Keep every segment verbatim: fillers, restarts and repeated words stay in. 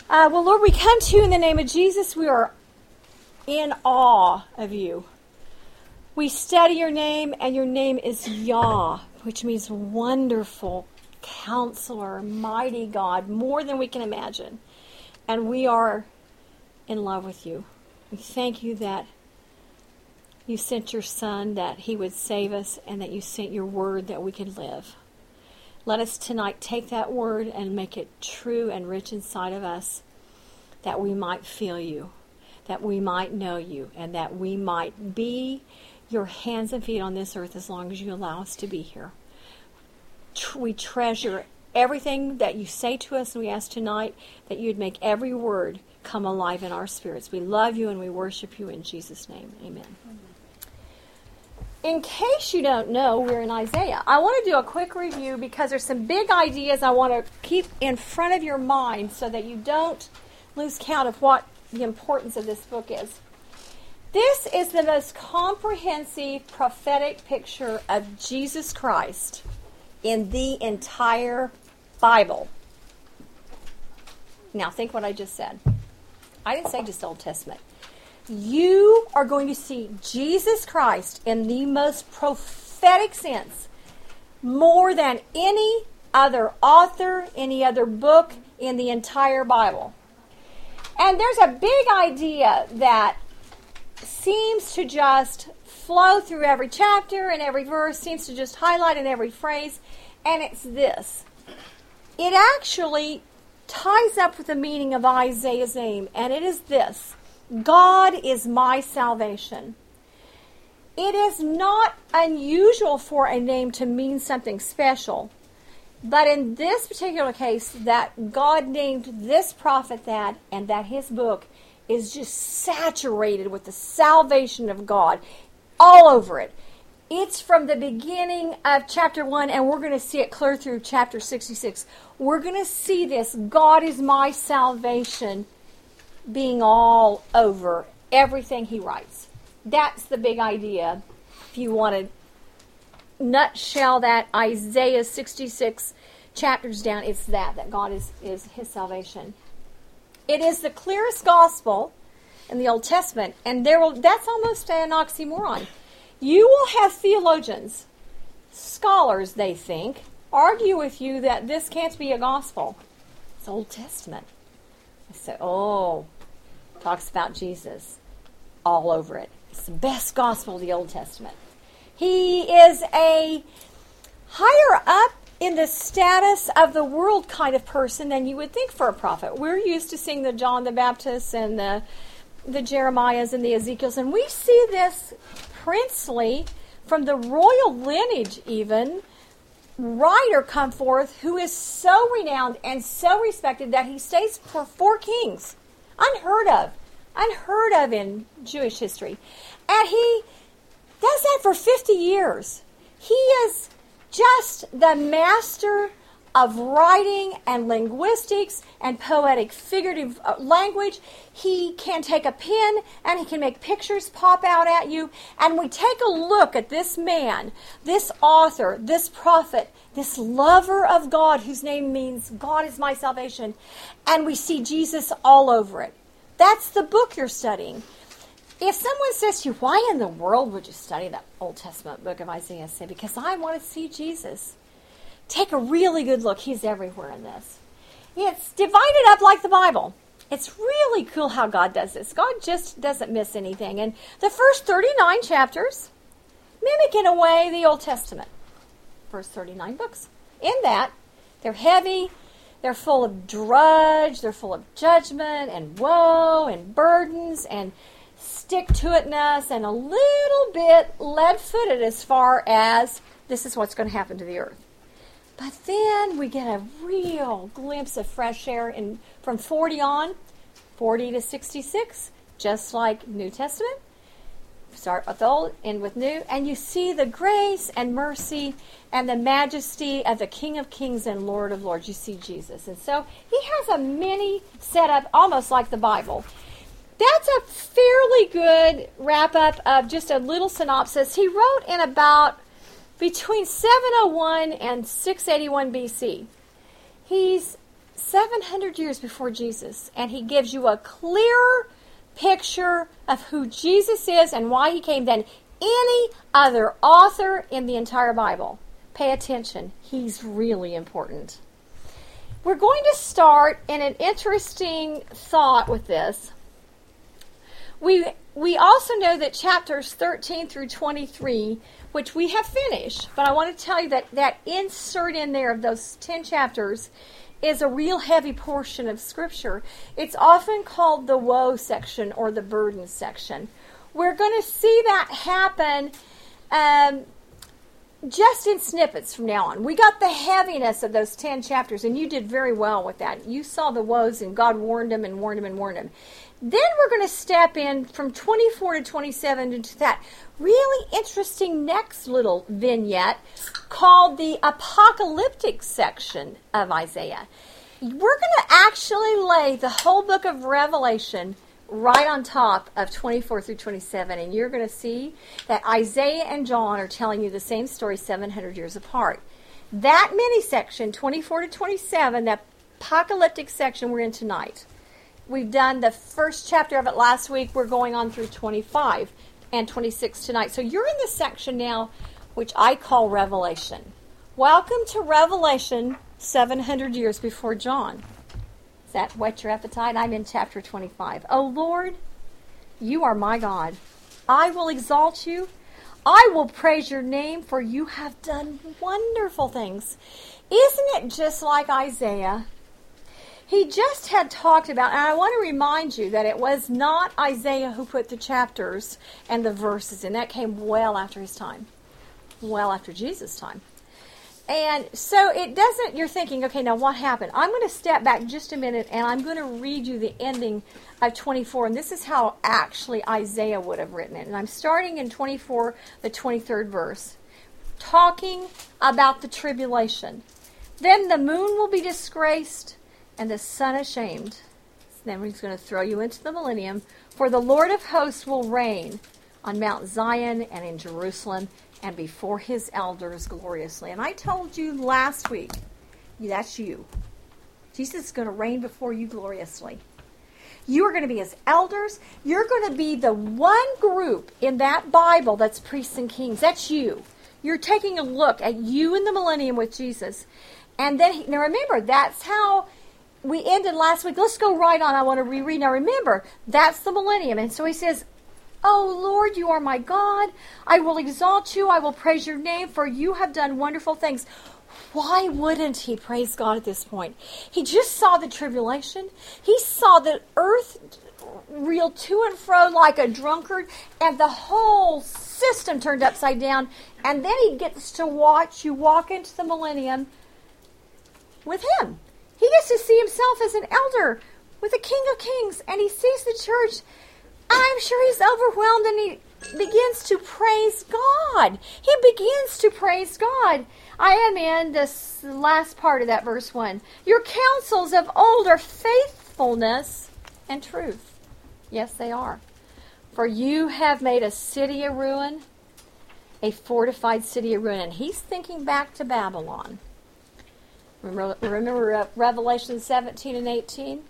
Uh, well, Lord, we come to you in the name of Jesus. We are in awe of you. We study your name, and your name is Yah, which means wonderful Counselor, mighty God, more than we can imagine. And we are in love with you. We thank you that you sent your Son, that he would save us, and that you sent your word that we could live. Let us tonight take that word and make it true and rich inside of us, that we might feel you, that we might know you, and that we might be your hands and feet on this earth as long as you allow us to be here. We treasure everything that you say to us, and we ask tonight that you'd make every word come alive in our spirits. We love you and we worship you in Jesus' name. Amen. Amen. In case you don't know, we're in Isaiah. I want to do a quick review because there's some big ideas I want to keep in front of your mind so that you don't lose count of what the importance of this book is. This is the most comprehensive prophetic picture of Jesus Christ in the entire Bible. Now think what I just said. I didn't say just Old Testament. You are going to see Jesus Christ in the most prophetic sense, more than any other author, any other book in the entire Bible. And there's a big idea that seems to just flow through every chapter and every verse, seems to just highlight in every phrase, and it's this. It actually ties up with the meaning of Isaiah's name, and it is this. God is my salvation. It is not unusual for a name to mean something special, but in this particular case, that God named this prophet that, and that his book is just saturated with the salvation of God all over it. It's from the beginning of chapter one, and we're going to see it clear through chapter sixty-six. We're going to see this, God is my salvation, being all over everything he writes. That's the big idea. If you want to nutshell that Isaiah sixty-six chapters down, it's that, that God is, is his salvation. It is the clearest gospel in the Old Testament, and there will, that's almost an oxymoron. You will have theologians, scholars, they think, argue with you that this can't be a gospel. It's Old Testament. They say, oh, talks about Jesus all over it. It's the best gospel of the Old Testament. He is a higher up in the status of the world kind of person than you would think for a prophet. We're used to seeing the John the Baptist and the, the Jeremiahs and the Ezekiels, and we see this princely, from the royal lineage even, writer come forth who is so renowned and so respected that he stays for four kings. Unheard of. Unheard of in Jewish history. And he does that for fifty years. He is just the master of writing and linguistics and poetic figurative language. He can take a pen and he can make pictures pop out at you. And we take a look at this man, this author, this prophet, this lover of God, whose name means God is my salvation. And we see Jesus all over it. That's the book you're studying. If someone says to you, why in the world would you study that Old Testament book of Isaiah? Say, because I want to see Jesus. Take a really good look. He's everywhere in this. It's divided up like the Bible. It's really cool how God does this. God just doesn't miss anything. And the first thirty-nine chapters mimic in a way the Old Testament. First thirty-nine books. In that, they're heavy, they're full of drudge, they're full of judgment and woe and burdens and stick-to-itness and a little bit lead-footed as far as this is what's going to happen to the earth. But then we get a real glimpse of fresh air in, from forty on, forty to sixty-six, just like New Testament. Start with old, end with new, and you see the grace and mercy and the majesty of the King of Kings and Lord of Lords. You see Jesus. And so he has a mini setup, almost like the Bible. That's a fairly good wrap-up of just a little synopsis. He wrote in about between seven oh one and six eighty-one B C. He's seven hundred years before Jesus, and he gives you a clearer picture of who Jesus is and why he came than any other author in the entire Bible. Pay attention. He's really important. We're going to start in an interesting thought with this. We we also know that chapters thirteen through twenty-three, which we have finished, but I want to tell you that that insert in there of those ten chapters is a real heavy portion of Scripture. It's often called the woe section or the burden section. We're going to see that happen um, just in snippets from now on. We got the heaviness of those ten chapters, and you did very well with that. You saw the woes, and God warned them and warned them and warned them. Then we're going to step in from twenty-four to twenty-seven into that really interesting next little vignette called the apocalyptic section of Isaiah. We're going to actually lay the whole book of Revelation right on top of twenty-four through twenty-seven, and you're going to see that Isaiah and John are telling you the same story seven hundred years apart. That mini section, twenty-four to twenty-seven, that apocalyptic section we're in tonight. We've done the first chapter of it last week. We're going on through twenty-five and twenty-six tonight. So you're in the section now which I call Revelation. Welcome to Revelation seven hundred years before John. Does that whet your appetite? I'm in chapter twenty-five. Oh Lord, you are my God. I will exalt you. I will praise your name, for you have done wonderful things. Isn't it just like Isaiah? He just had talked about, and I want to remind you that it was not Isaiah who put the chapters and the verses in. That came well after his time, well after Jesus' time. And so it doesn't, you're thinking, okay, now what happened? I'm going to step back just a minute, and I'm going to read you the ending of twenty-four, and this is how actually Isaiah would have written it. And I'm starting in twenty-four, the twenty-third verse, talking about the tribulation. Then the moon will be disgraced, and the sun ashamed. Then he's going to throw you into the millennium. For the Lord of hosts will reign on Mount Zion and in Jerusalem and before his elders gloriously. And I told you last week, that's you. Jesus is going to reign before you gloriously. You are going to be his elders. You're going to be the one group in that Bible that's priests and kings. That's you. You're taking a look at you in the millennium with Jesus. And then, he, now remember, that's how we ended last week. Let's go right on. I want to reread. Now remember, that's the millennium. And so he says, oh Lord, you are my God. I will exalt you. I will praise your name, for you have done wonderful things. Why wouldn't he praise God at this point? He just saw the tribulation. He saw the earth reel to and fro like a drunkard, and the whole system turned upside down. And then he gets to watch you walk into the millennium with him. He gets to see himself as an elder with the King of Kings, and he sees the church. I'm sure he's overwhelmed, and he begins to praise God. He begins to praise God. I am in this last part of that verse one. Your counsels of old are faithfulness and truth. Yes, they are. For you have made a city a ruin, a fortified city a ruin. And he's thinking back to Babylon. Remember, remember Revelation seventeen and eighteen?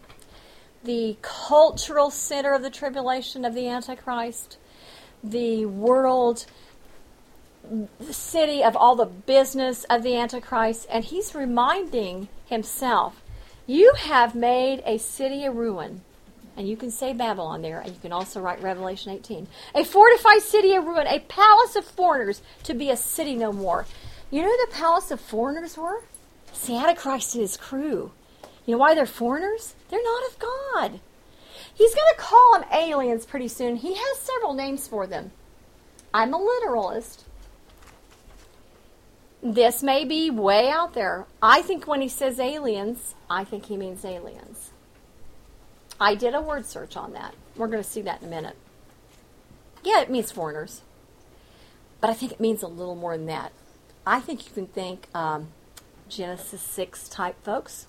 The cultural center of the tribulation of the Antichrist. The world the city of all the business of the Antichrist. And he's reminding himself, you have made a city a ruin. And you can say Babylon there, and you can also write Revelation eighteen. A fortified city a ruin, a palace of foreigners to be a city no more. You know who the palace of foreigners were? It's the Antichrist and his crew. You know why they're foreigners? They're not of God. He's going to call them aliens pretty soon. He has several names for them. I'm a literalist. This may be way out there. I think when he says aliens, I think he means aliens. I did a word search on that. We're going to see that in a minute. Yeah, it means foreigners. But I think it means a little more than that. I think you can think um, Genesis six type folks.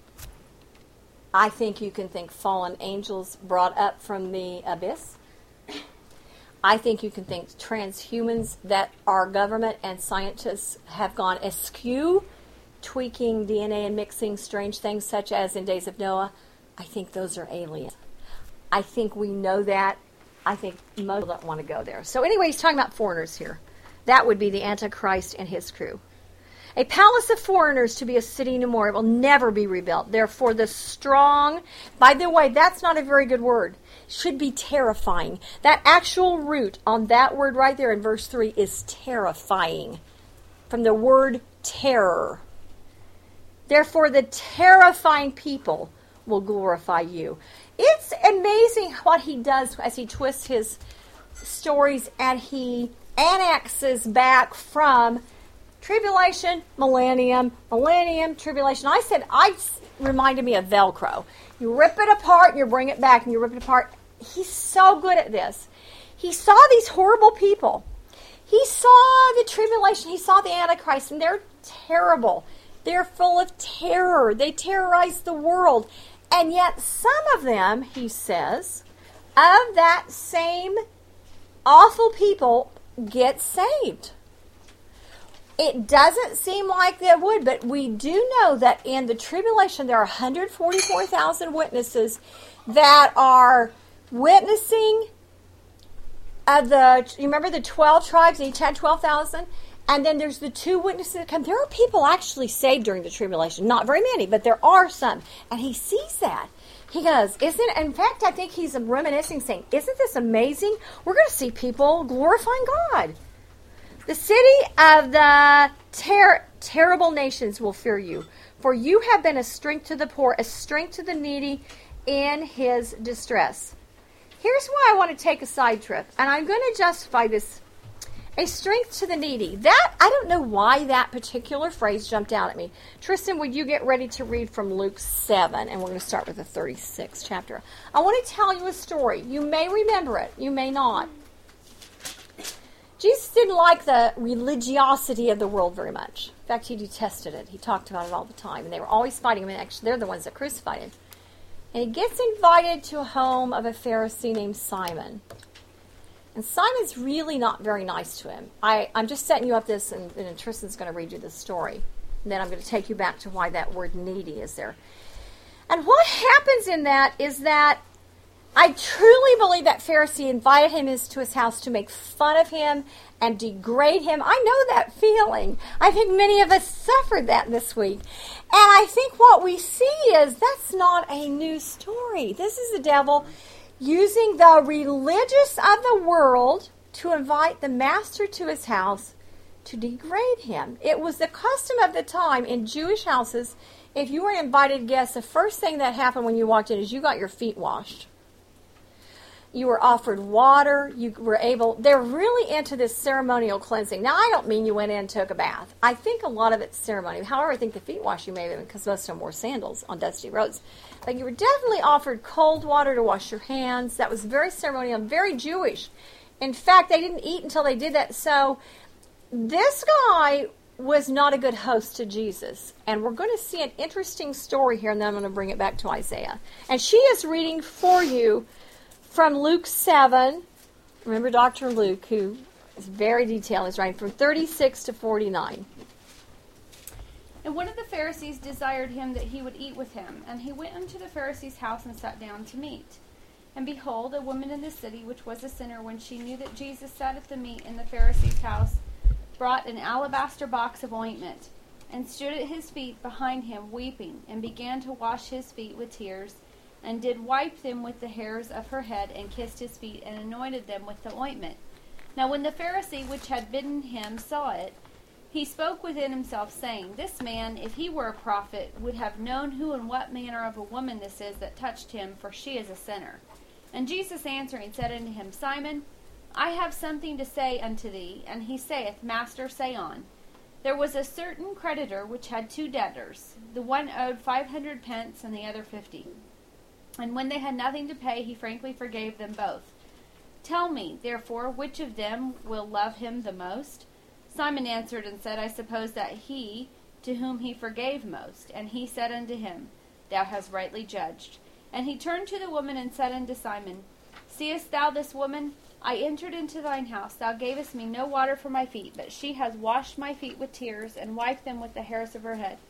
I think you can think fallen angels brought up from the abyss. I think you can think transhumans that our government and scientists have gone askew tweaking D N A and mixing strange things such as in days of Noah, I think those are aliens. I think we know that. I think most people don't want to go there. So anyway, he's talking about foreigners here. That would be the Antichrist and his crew. A palace of foreigners to be a city no more. It will never be rebuilt. Therefore, the strong, by the way, that's not a very good word. Should be terrifying. That actual root on that word right there in verse three is terrifying. From the word terror. Therefore, the terrifying people will glorify you. It's amazing what he does as he twists his stories and he annexes back from tribulation, millennium, millennium, tribulation. I said, I reminded me of Velcro. You rip it apart and you bring it back and you rip it apart. He's so good at this. He saw these horrible people. He saw the tribulation. He saw the Antichrist, and they're terrible. They're full of terror. They terrorize the world. And yet some of them, he says, of that same awful people get saved. It doesn't seem like they would, but we do know that in the tribulation there are one hundred forty-four thousand witnesses that are witnessing of the, you remember the twelve tribes, each had twelve thousand? And then there's the two witnesses that come. There are people actually saved during the tribulation. Not very many, but there are some. And he sees that. He goes, isn't, in fact, I think he's reminiscing, saying, isn't this amazing? We're going to see people glorifying God. The city of the ter- terrible nations will fear you, for you have been a strength to the poor, a strength to the needy in his distress. Here's why I want to take a side trip, and I'm going to justify this. A strength to the needy. That, I don't know why that particular phrase jumped out at me. Tristan, would you get ready to read from Luke seven, and we're going to start with the thirty-sixth chapter. I want to tell you a story. You may remember it. You may not. Jesus didn't like the religiosity of the world very much. In fact, he detested it. He talked about it all the time. And they were always fighting him. And actually, they're the ones that crucified him. And he gets invited to a home of a Pharisee named Simon. And Simon's really not very nice to him. I, I'm just setting you up this, and, and Tristan's going to read you this story. And then I'm going to take you back to why that word needy is there. And what happens in that is that I truly believe that Pharisee invited him into his house to make fun of him and degrade him. I know that feeling. I think many of us suffered that this week. And I think what we see is that's not a new story. This is the devil using the religious of the world to invite the master to his house to degrade him. It was the custom of the time in Jewish houses, if you were an invited guest, the first thing that happened when you walked in is you got your feet washed. You were offered water. You were able, they're really into this ceremonial cleansing. Now, I don't mean you went in and took a bath. I think a lot of it's ceremony. However, I think the feet washing may have been because most of them wore sandals on dusty roads. But you were definitely offered cold water to wash your hands. That was very ceremonial, very Jewish. In fact, they didn't eat until they did that. So this guy was not a good host to Jesus. And we're going to see an interesting story here, and then I'm going to bring it back to Isaiah. And she is reading for you from Luke seven. Remember Doctor Luke, who is very detailed, is writing from thirty-six to forty-nine. And one of the Pharisees desired him that he would eat with him. And he went unto the Pharisee's house and sat down to meat. And behold, a woman in the city, which was a sinner, when she knew that Jesus sat at the meat in the Pharisee's house, brought an alabaster box of ointment, and stood at his feet behind him, weeping, and began to wash his feet with tears, and did wipe them with the hairs of her head, and kissed his feet, and anointed them with the ointment. Now when the Pharisee which had bidden him saw it, he spoke within himself, saying, This man, if he were a prophet, would have known who and what manner of a woman this is that touched him, for she is a sinner. And Jesus answering said unto him, Simon, I have something to say unto thee. And he saith, Master, say on. There was a certain creditor which had two debtors. The one owed five hundred pence, and the other fifty. And when they had nothing to pay, he frankly forgave them both. Tell me, therefore, which of them will love him the most? Simon answered and said, I suppose that he, to whom he forgave most. And he said unto him, Thou hast rightly judged. And he turned to the woman and said unto Simon, Seest thou this woman? I entered into thine house. Thou gavest me no water for my feet, but she has washed my feet with tears, and wiped them with the hairs of her head.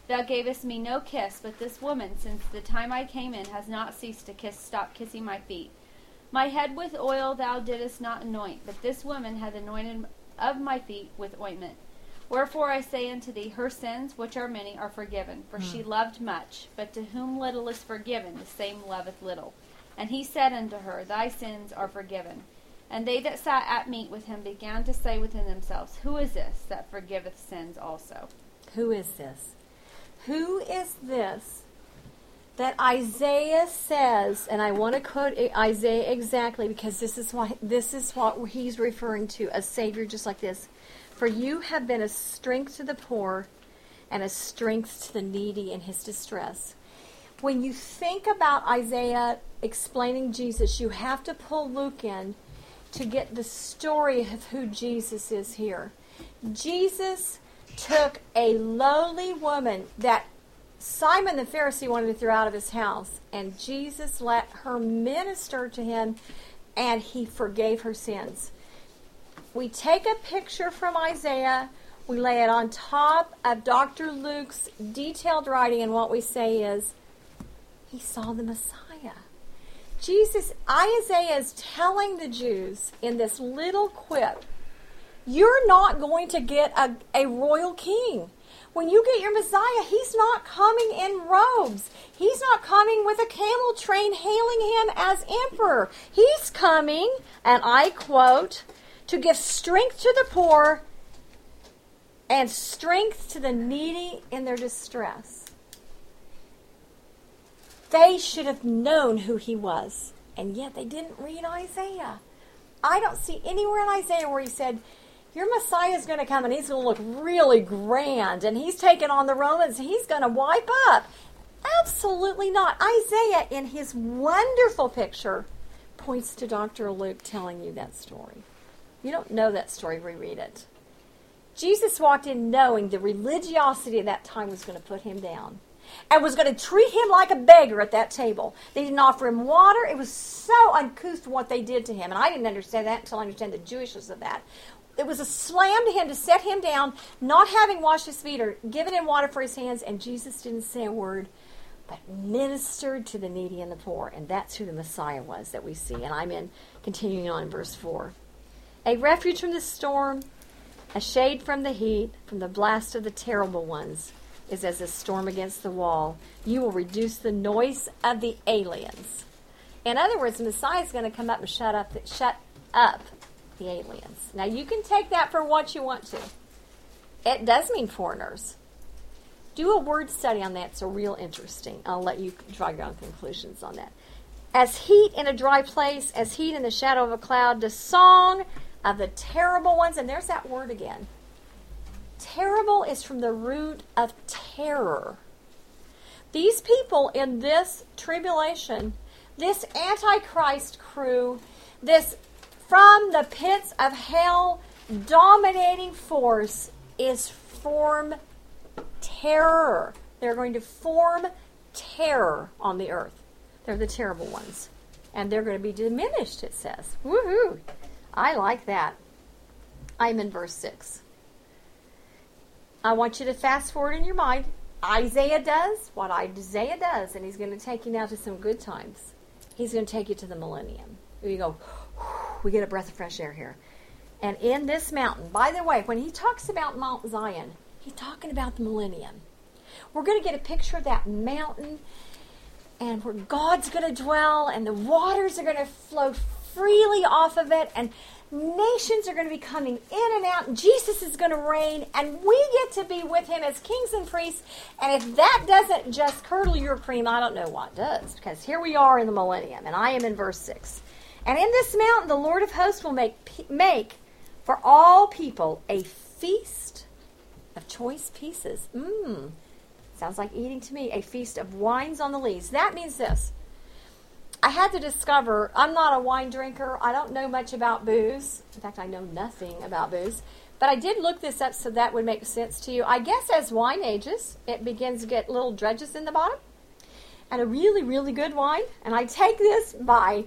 Thou gavest me no kiss, but this woman, since the time I came in, has not ceased to kiss, stop kissing my feet. My head with oil thou didst not anoint, but this woman hath anointed of my feet with ointment. Wherefore I say unto thee, her sins, which are many, are forgiven, for mm. she loved much. But to whom little is forgiven, the same loveth little. And he said unto her, Thy sins are forgiven. And they that sat at meat with him began to say within themselves, Who is this that forgiveth sins also? Who is this? Who is this that Isaiah says, and I want to quote Isaiah exactly because this is what this is what he's referring to, a Savior just like this. For you have been a strength to the poor and a strength to the needy in his distress. When you think about Isaiah explaining Jesus, you have to pull Luke in to get the story of who Jesus is here. Jesus took a lowly woman that Simon the Pharisee wanted to throw out of his house, and Jesus let her minister to him, and he forgave her sins. We take a picture from Isaiah, we lay it on top of Doctor Luke's detailed writing, and what we say is, he saw the Messiah. Jesus, Isaiah is telling the Jews in this little quip, you're not going to get a, a royal king. When you get your Messiah, he's not coming in robes. He's not coming with a camel train hailing him as emperor. He's coming, and I quote, to give strength to the poor and strength to the needy in their distress. They should have known who he was, and yet they didn't read Isaiah. I don't see anywhere in Isaiah where he said, your Messiah is going to come and he's going to look really grand and he's taking on the Romans and he's going to wipe up. Absolutely not. Isaiah, in his wonderful picture, points to Doctor Luke telling you that story. You don't know that story, reread it. Jesus walked in knowing the religiosity of that time was going to put him down and was going to treat him like a beggar at that table. They didn't offer him water. It was so uncouth what they did to him, and I didn't understand that until I understand the Jewishness of that. It was a slam to him to set him down, not having washed his feet or given him water for his hands, and Jesus didn't say a word, but ministered to the needy and the poor, and that's who the Messiah was that we see. And I'm in continuing on in verse four. A refuge from the storm, a shade from the heat, from the blast of the terrible ones, is as a storm against the wall. You will reduce the noise of the aliens. In other words, the Messiah is going to come up and shut up, shut up the aliens. Now, you can take that for what you want to. It does mean foreigners. Do a word study on that. It's a real interesting. I'll let you draw your own conclusions on that. As heat in a dry place, as heat in the shadow of a cloud, the song of the terrible ones, and there's that word again. Terrible is from the root of terror. These people in this tribulation, this Antichrist crew, this from the pits of hell dominating force is form terror. They're going to form terror on the earth. They're the terrible ones. And they're going to be diminished, it says. Woohoo! I like that. I'm in verse six. I want you to fast forward in your mind. Isaiah does what Isaiah does, and he's going to take you now to some good times. He's going to take you to the millennium. You go, we get a breath of fresh air here. And in this mountain, by the way, when he talks about Mount Zion, he's talking about the millennium. We're going to get a picture of that mountain and where God's going to dwell and the waters are going to flow freely off of it and nations are going to be coming in and out and Jesus is going to reign and we get to be with him as kings and priests. And if that doesn't just curdle your cream, I don't know what does, because here we are in the millennium and I am in verse six. And in this mountain, the Lord of hosts will make make for all people a feast of choice pieces. Mmm. Sounds like eating to me. A feast of wines on the lees. That means this. I had to discover, I'm not a wine drinker. I don't know much about booze. In fact, I know nothing about booze. But I did look this up so that would make sense to you. I guess as wine ages, it begins to get little dredges in the bottom. And a really, really good wine. And I take this by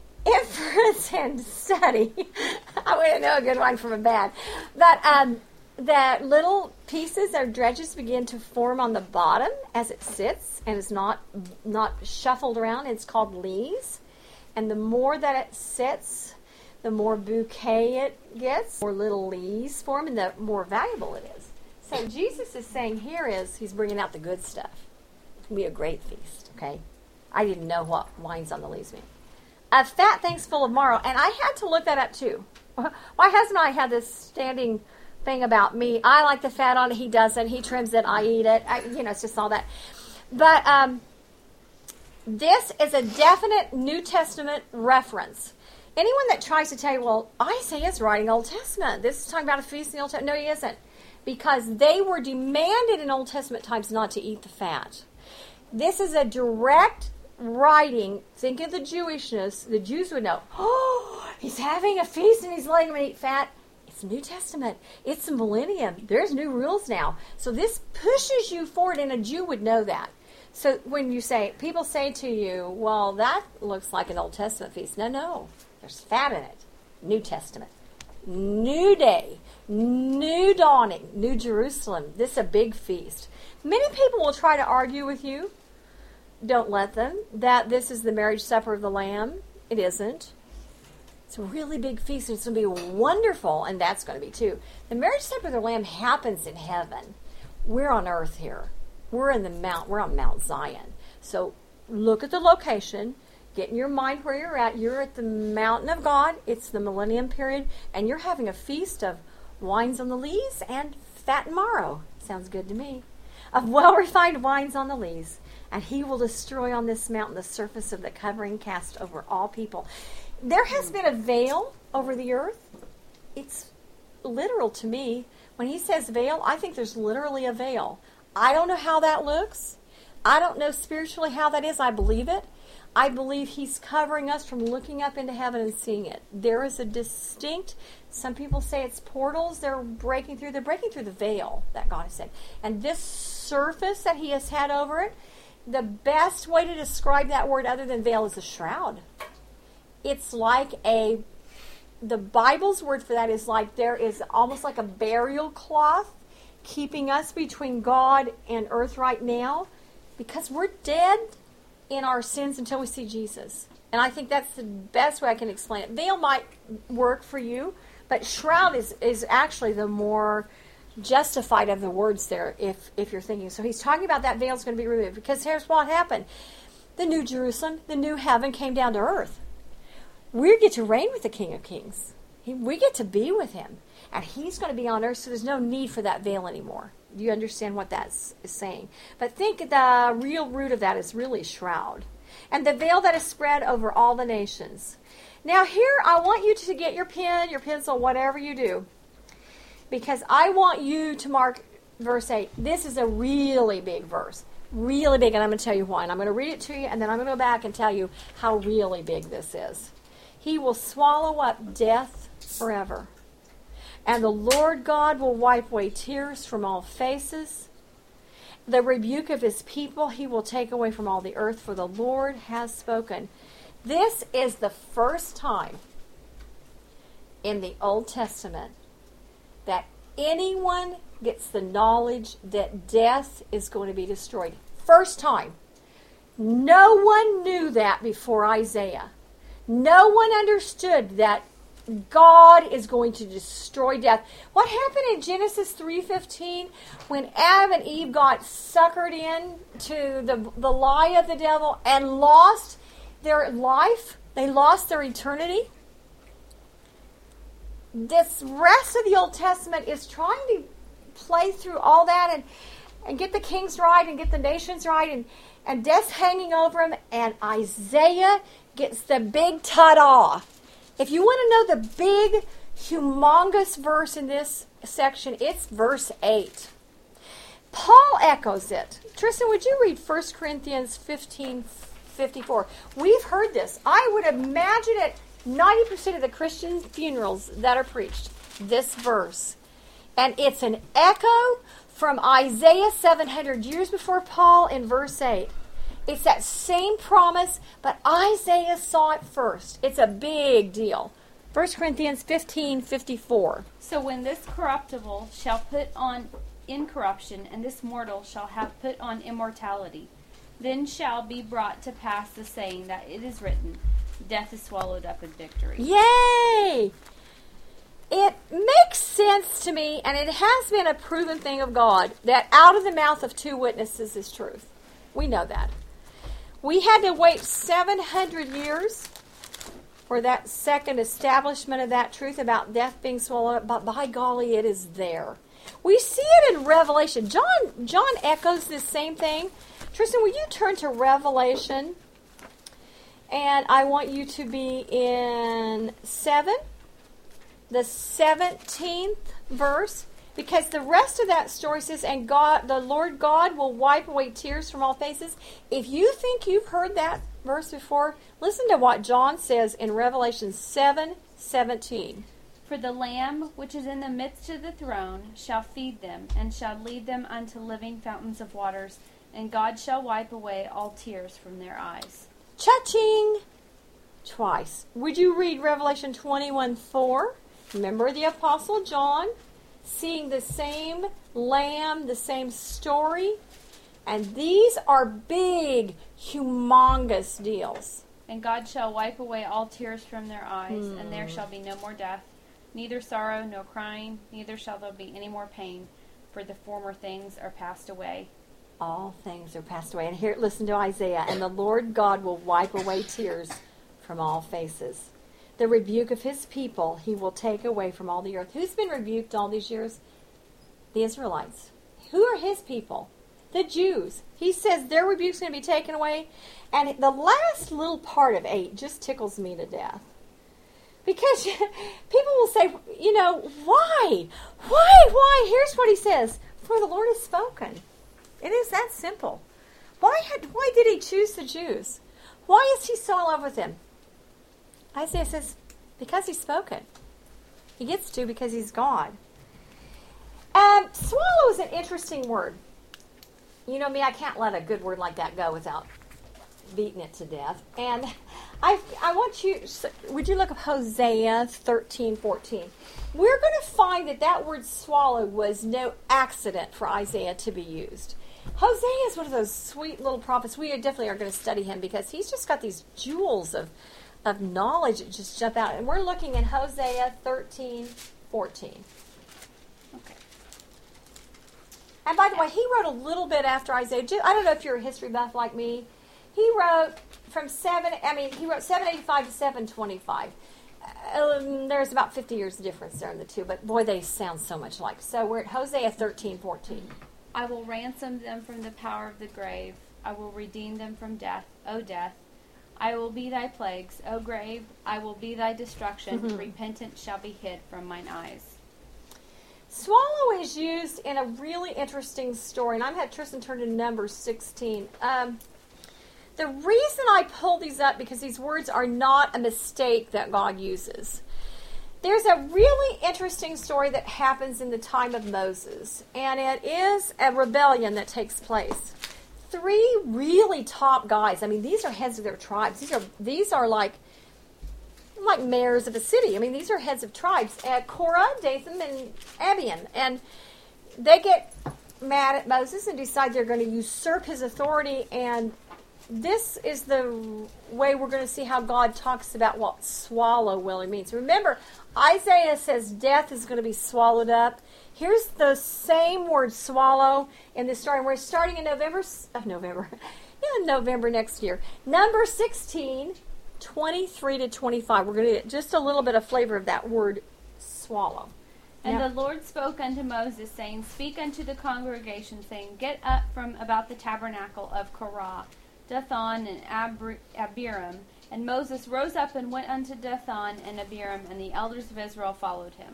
inference and study. I wouldn't know a good wine from a bad. But um, that little pieces or dredges begin to form on the bottom as it sits and is not not shuffled around. It's called lees. And the more that it sits, the more bouquet it gets, more little leaves form, and the more valuable it is. So Jesus is saying here is, he's bringing out the good stuff. It's going to be a great feast, okay? I didn't know what wines on the leaves mean. A fat thing's full of marrow, and I had to look that up too. My husband and I had this standing thing about me. I like the fat on it, he doesn't. He trims it, I eat it. I, you know, it's just all that. But um, this is a definite New Testament reference. Anyone that tries to tell you, well, Isaiah's writing Old Testament. This is talking about a feast in the Old Testament. No, he isn't. Because they were demanded in Old Testament times not to eat the fat. This is a direct writing. Think of the Jewishness. The Jews would know, oh, he's having a feast and he's letting them eat fat. It's New Testament. It's the millennium. There's new rules now. So this pushes you forward, and a Jew would know that. So when you say, people say to you, well, that looks like an Old Testament feast. No, no. There's fat in it. New Testament. New day. New dawning. New Jerusalem. This is a big feast. Many people will try to argue with you. Don't let them. That this is the marriage supper of the Lamb. It isn't. It's a really big feast. And it's going to be wonderful. And that's going to be too. The marriage supper of the Lamb happens in heaven. We're on earth here. We're in the mount. We're on Mount Zion. So look at the location. Get in your mind where you're at. You're at the mountain of God. It's the millennium period. And you're having a feast of wines on the lees and fat and marrow. Sounds good to me. Of well-refined wines on the lees. And he will destroy on this mountain the surface of the covering cast over all people. There has been a veil over the earth. It's literal to me. When he says veil, I think there's literally a veil. I don't know how that looks. I don't know spiritually how that is. I believe it. I believe he's covering us from looking up into heaven and seeing it. There is a distinct, some people say it's portals they're breaking through. They're breaking through the veil that God has said. And this surface that he has had over it, the best way to describe that word other than veil is a shroud. It's like a, the Bible's word for that is like there is almost like a burial cloth keeping us between God and earth right now because we're dead in our sins until we see Jesus. And I think that's the best way I can explain it. Veil might work for you, but shroud is, is actually the more justified of the words there if, if you're thinking. So he's talking about that veil is going to be removed because here's what happened. The new Jerusalem, the new heaven came down to earth. We get to reign with the King of Kings. He, we get to be with him. And he's going to be on earth, so there's no need for that veil anymore. Do you understand what that is saying? But think the real root of that is really shroud. And the veil that is spread over all the nations. Now here, I want you to get your pen, your pencil, whatever you do. Because I want you to mark verse eight. This is a really big verse. Really big, and I'm going to tell you why. And I'm going to read it to you, and then I'm going to go back and tell you how really big this is. He will swallow up death forever. And the Lord God will wipe away tears from all faces. The rebuke of his people he will take away from all the earth, for the Lord has spoken. This is the first time in the Old Testament that anyone gets the knowledge that death is going to be destroyed. First time. No one knew that before Isaiah. No one understood that God is going to destroy death. What happened in Genesis three fifteen when Adam and Eve got suckered in to the, the lie of the devil and lost their life? They lost their eternity. This rest of the Old Testament is trying to play through all that and, and get the kings right and get the nations right and, and death's hanging over them. And Isaiah gets the big ta-da. If you want to know the big, humongous verse in this section, it's verse eight. Paul echoes it. Tristan, would you read First Corinthians fifteen fifty-four? We've heard this. I would imagine at ninety percent of the Christian funerals that are preached, this verse. And it's an echo from Isaiah seven hundred years before Paul in verse eight. It's that same promise, but Isaiah saw it first. It's a big deal. First Corinthians fifteen fifty-four. So when this corruptible shall put on incorruption, and this mortal shall have put on immortality, then shall be brought to pass the saying that it is written, death is swallowed up in victory. Yay! It makes sense to me, and it has been a proven thing of God, that out of the mouth of two witnesses is truth. We know that. We had to wait seven hundred years for that second establishment of that truth about death being swallowed up, but by golly, it is there. We see it in Revelation. John, John echoes this same thing. Tristan, will you turn to Revelation? And I want you to be in seven, the seventeenth verse, because the rest of that story says, and God, the Lord God will wipe away tears from all faces. If you think you've heard that verse before, listen to what John says in Revelation seven seventeen. For the Lamb which is in the midst of the throne shall feed them, and shall lead them unto living fountains of waters, and God shall wipe away all tears from their eyes. Cha-ching! Twice. Would you read Revelation twenty-one four? Remember the Apostle John seeing the same lamb, the same story? And these are big, humongous deals. And God shall wipe away all tears from their eyes, mm. and there shall be no more death, neither sorrow nor crying, neither shall there be any more pain, for the former things are passed away. All things are passed away. And here, listen to Isaiah. And the Lord God will wipe away tears from all faces. The rebuke of his people he will take away from all the earth. Who's been rebuked all these years? The Israelites. Who are his people? The Jews. He says their rebuke's going to be taken away. And the last little part of eight just tickles me to death. Because people will say, you know, why? Why? Why? Here's what he says. For the Lord has spoken. It is that simple. Why had, why did he choose the Jews? Why is he so in love with them? Isaiah says, because he's spoken. He gets to because he's God. Um, swallow is an interesting word. You know me, I can't let a good word like that go without beating it to death. And I I want you, would you look up Hosea thirteen fourteen? We're going to find that that word swallow was no accident for Isaiah to be used. Hosea is one of those sweet little prophets. We definitely are going to study him because he's just got these jewels of, of knowledge that just jump out. And we're looking at Hosea thirteen fourteen. Okay. And by the way, he wrote a little bit after Isaiah. I don't know if you're a history buff like me. He wrote from seven, I mean, he wrote seven eighty-five to seven twenty-five. Um, there's about fifty years difference there in the two, but boy, they sound so much alike. So we're at Hosea thirteen fourteen. I will ransom them from the power of the grave. I will redeem them from death, O death. I will be thy plagues, O grave. I will be thy destruction. Mm-hmm. Repentance shall be hid from mine eyes. Swallow is used in a really interesting story, and I'm had Tristan turn to Numbers sixteen. Um, the reason I pull these up because these words are not a mistake that God uses. There's a really interesting story that happens in the time of Moses, and it is a rebellion that takes place. Three really top guys. I mean, these are heads of their tribes. These are these are like like mayors of a city. I mean, these are heads of tribes. Uh, Korah, Dathan, and Abiram, and they get mad at Moses and decide they're going to usurp his authority. And this is the way we're going to see how God talks about what swallow really means. Remember, Isaiah says death is going to be swallowed up. Here's the same word swallow in this story. We're starting in November, uh, November, yeah, November next year. Number sixteen, twenty-three to twenty-five. We're going to get just a little bit of flavor of that word swallow. And now, the Lord spoke unto Moses, saying, Speak unto the congregation, saying, Get up from about the tabernacle of Korah, Dathan, and Ab- Abiram. And Moses rose up and went unto Dathan and Abiram, and the elders of Israel followed him.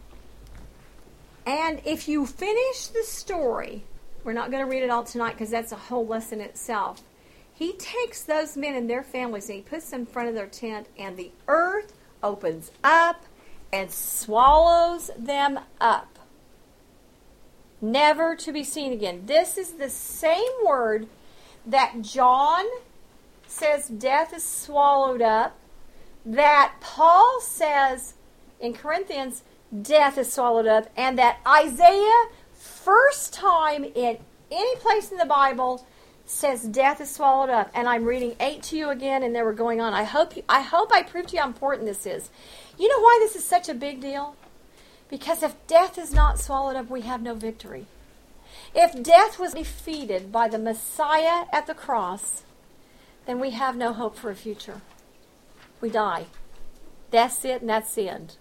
And if you finish the story, we're not going to read it all tonight because that's a whole lesson in itself. He takes those men and their families and he puts them in front of their tent, and the earth opens up and swallows them up. Never to be seen again. This is the same word that John says death is swallowed up that Paul says in Corinthians, death is swallowed up, and that Isaiah, first time in any place in the Bible, says death is swallowed up. And I'm reading eight to you again, and then we're going on. I hope you, I hope I proved to you how important this is. You know why this is such a big deal? Because if death is not swallowed up, we have no victory. If death was defeated by the Messiah at the cross, then we have no hope for a future. We die. That's it, and that's the end.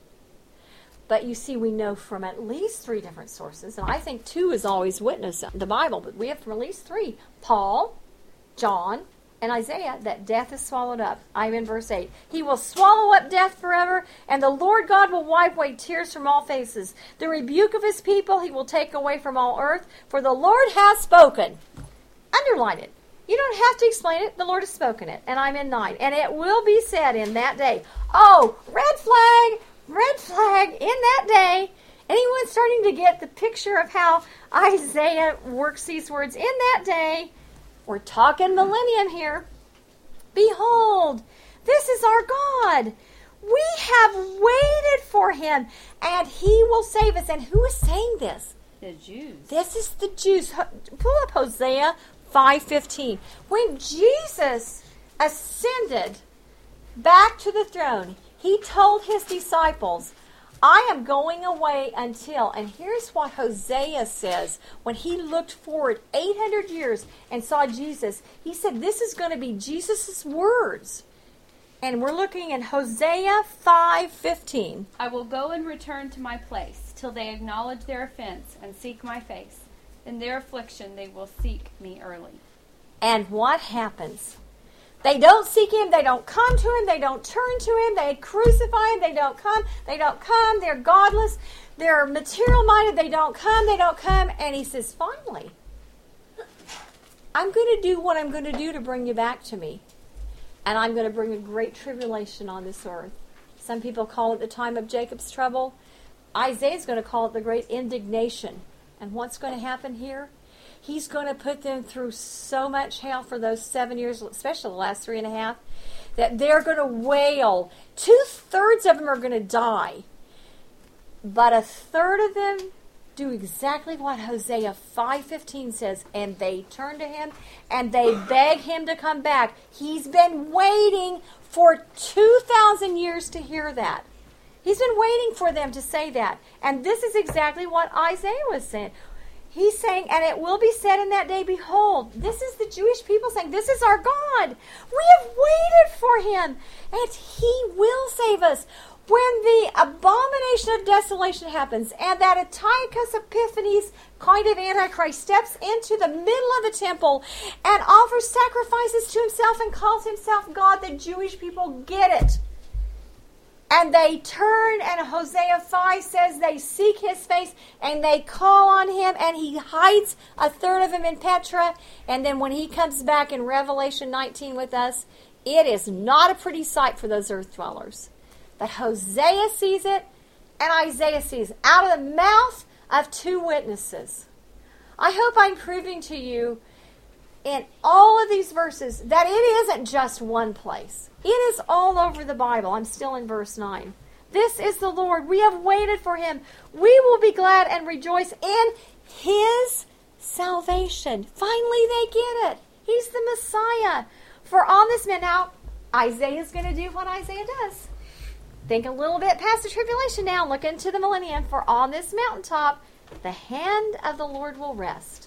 But you see, we know from at least three different sources, and I think two is always witnessed in the Bible, but we have from at least three, Paul, John, and Isaiah, that death is swallowed up. I'm in verse eight. He will swallow up death forever, and the Lord God will wipe away tears from all faces. The rebuke of his people he will take away from all earth, for the Lord has spoken. Underline it. You don't have to explain it. The Lord has spoken it. And I'm in nine. And it will be said in that day, oh, red flag, red flag, in that day. Anyone starting to get the picture of how Isaiah works these words? In that day, we're talking millennium here. Behold, this is our God. We have waited for him, and he will save us. And who is saying this? The Jews. This is the Jews. Pull up Hosea five fifteen. When Jesus ascended back to the throne, he told his disciples, I am going away until, and here's what Hosea says. When he looked forward eight hundred years and saw Jesus, he said this is going to be Jesus' words. And we're looking at Hosea five fifteen. I will go and return to my place till they acknowledge their offense and seek my face. In their affliction they will seek me early. And what happens? They don't seek him, they don't come to him, they don't turn to him, they crucify him, they don't come, they don't come, they're godless, they're material-minded, they don't come, they don't come, and he says, finally, I'm going to do what I'm going to do to bring you back to me, and I'm going to bring a great tribulation on this earth. Some people call it the time of Jacob's trouble. Isaiah's going to call it the great indignation. And what's going to happen here? He's going to put them through so much hell for those seven years, especially the last three and a half, that they're going to wail. Two-thirds of them are going to die. But a third of them do exactly what Hosea five fifteen says, and they turn to him, and they beg him to come back. He's been waiting for two thousand years to hear that. He's been waiting for them to say that. And this is exactly what Isaiah was saying. He's saying, and it will be said in that day, behold, this is the Jewish people saying, this is our God. We have waited for him, and he will save us. When the abomination of desolation happens, and that Antiochus Epiphanes, kind of Antichrist, steps into the middle of the temple and offers sacrifices to himself and calls himself God, the Jewish people get it. And they turn, and Hosea five says they seek his face, and they call on him, and he hides a third of them in Petra. And then when he comes back in Revelation nineteen with us, it is not a pretty sight for those earth dwellers. But Hosea sees it, and Isaiah sees it, out of the mouth of two witnesses. I hope I'm proving to you in all of these verses that it isn't just one place. It is all over the Bible. I'm still in verse nine. This is the Lord. We have waited for him. We will be glad and rejoice in his salvation. Finally they get it. He's the Messiah. For on this man, now Isaiah's going to do what Isaiah does. Think a little bit past the tribulation now. Look into the millennium. For on this mountaintop the hand of the Lord will rest,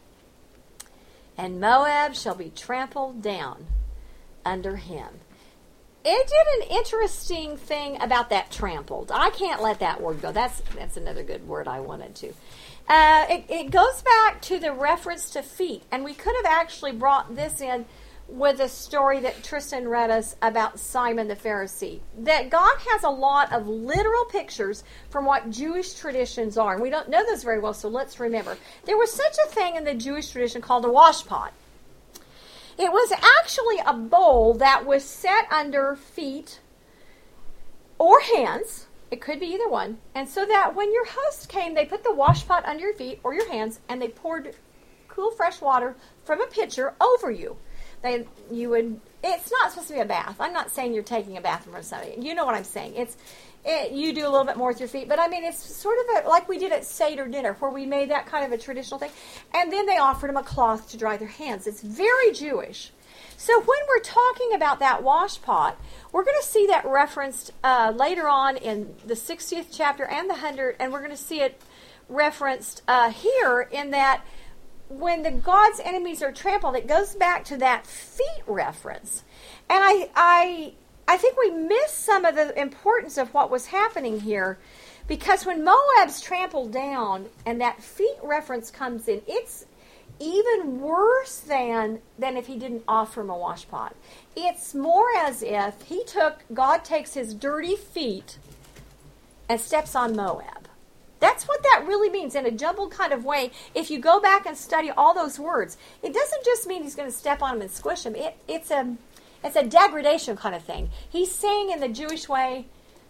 and Moab shall be trampled down under him. It did an interesting thing about that trampled. I can't let that word go. That's that's another good word I wanted to. Uh, it, it goes back to the reference to feet, and we could have actually brought this in with a story that Tristan read us about Simon the Pharisee. That God has a lot of literal pictures from what Jewish traditions are, and we don't know those very well, so let's remember. There was such a thing in the Jewish tradition called a washpot. It was actually a bowl that was set under feet or hands. It could be either one. And so that when your host came, they put the washpot under your feet or your hands, and they poured cool, fresh water from a pitcher over you. They, you would it's not supposed to be a bath. I'm not saying you're taking a bath from somebody. You know what I'm saying. It's it, you do a little bit more with your feet, but I mean, it's sort of a, like we did at Seder dinner, where we made that kind of a traditional thing, and then they offered them a cloth to dry their hands. It's very Jewish. So when we're talking about that wash pot, we're going to see that referenced uh, later on in the sixtieth chapter and the hundredth, and we're going to see it referenced uh, here in that when the God's enemies are trampled, it goes back to that feet reference. And I, I, I think we miss some of the importance of what was happening here, because when Moab's trampled down and that feet reference comes in, it's even worse than, than if he didn't offer him a wash pot. It's more as if he took, God takes his dirty feet and steps on Moab. That's what that really means in a jumbled kind of way. If you go back and study all those words, it doesn't just mean he's going to step on him and squish him. It, it's a it's a degradation kind of thing. He's saying in the Jewish way,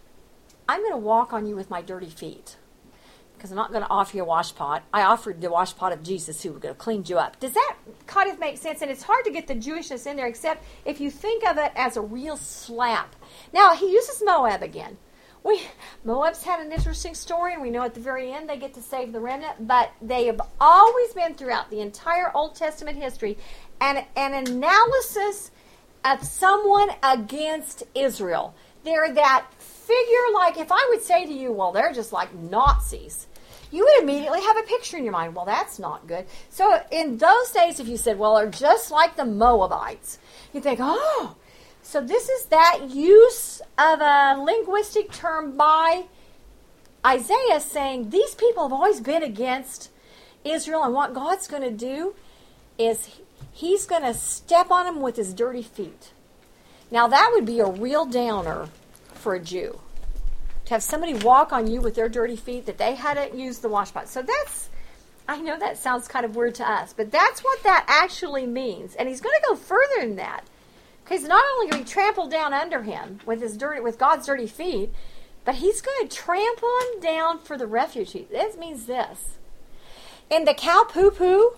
I'm going to walk on you with my dirty feet because I'm not going to offer you a wash pot. I offered the wash pot of Jesus who was going to clean you up. Does that kind of make sense? And it's hard to get the Jewishness in there, except if you think of it as a real slap. Now, he uses Moab again. We, Moab's had an interesting story, and we know at the very end they get to save the remnant, but they have always been throughout the entire Old Testament history an, an analysis of someone against Israel. They're that figure, like if I would say to you, well, they're just like Nazis, you would immediately have a picture in your mind. Well, that's not good. So in those days, if you said, well, they're just like the Moabites, you think, oh, so this is that use of a linguistic term by Isaiah saying these people have always been against Israel, and what God's going to do is he's going to step on them with his dirty feet. Now that would be a real downer for a Jew, to have somebody walk on you with their dirty feet, that they hadn't used the wash pot. So that's, I know that sounds kind of weird to us, but that's what that actually means. And he's going to go further than that. He's not only going to be trampled down under him with his dirty, with God's dirty feet, but he's going to trample him down for the refugee. This means this. In the cow poo-poo,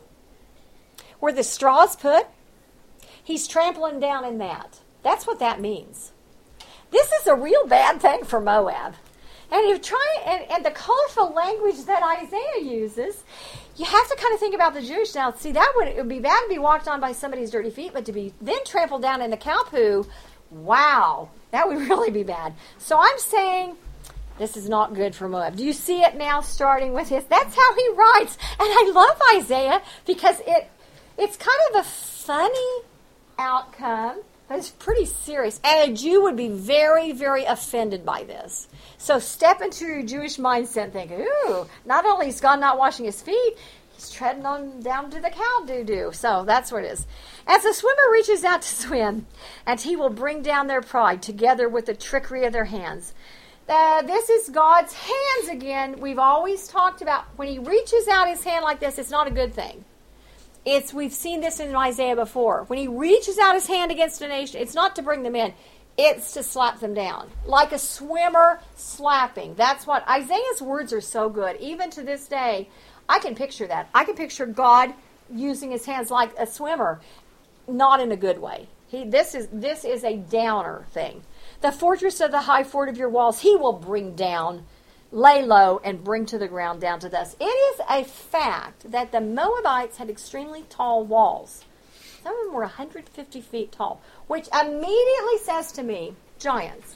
where the straw's put, he's trampling down in that. That's what that means. This is a real bad thing for Moab. And you try, and, and the colorful language that Isaiah uses, you have to kind of think about the Jewish now. See, that would, it would be bad to be walked on by somebody's dirty feet, but to be then trampled down in the cow poo, wow, that would really be bad. So I'm saying this is not good for Moab. Do you see it now starting with his? That's how he writes. And I love Isaiah because it it's kind of a funny outcome, but it's pretty serious. And a Jew would be very, very offended by this. So step into your Jewish mindset and think, ooh, not only is God not washing his feet, he's treading on down to the cow doo-doo. So that's what it is. As the swimmer reaches out to swim, and he will bring down their pride together with the trickery of their hands. Uh, this is God's hands again. We've always talked about when he reaches out his hand like this, it's not a good thing. It's we've seen this in Isaiah before. When he reaches out his hand against a nation, it's not to bring them in. It's to slap them down. Like a swimmer slapping. That's what Isaiah's words are so good. Even to this day, I can picture that. I can picture God using his hands like a swimmer, not in a good way. He this is this is a downer thing. The fortress of the high fort of your walls, he will bring down, lay low, and bring to the ground down to dust. It is a fact that the Moabites had extremely tall walls. Some of them were one hundred fifty feet tall, which immediately says to me, giants.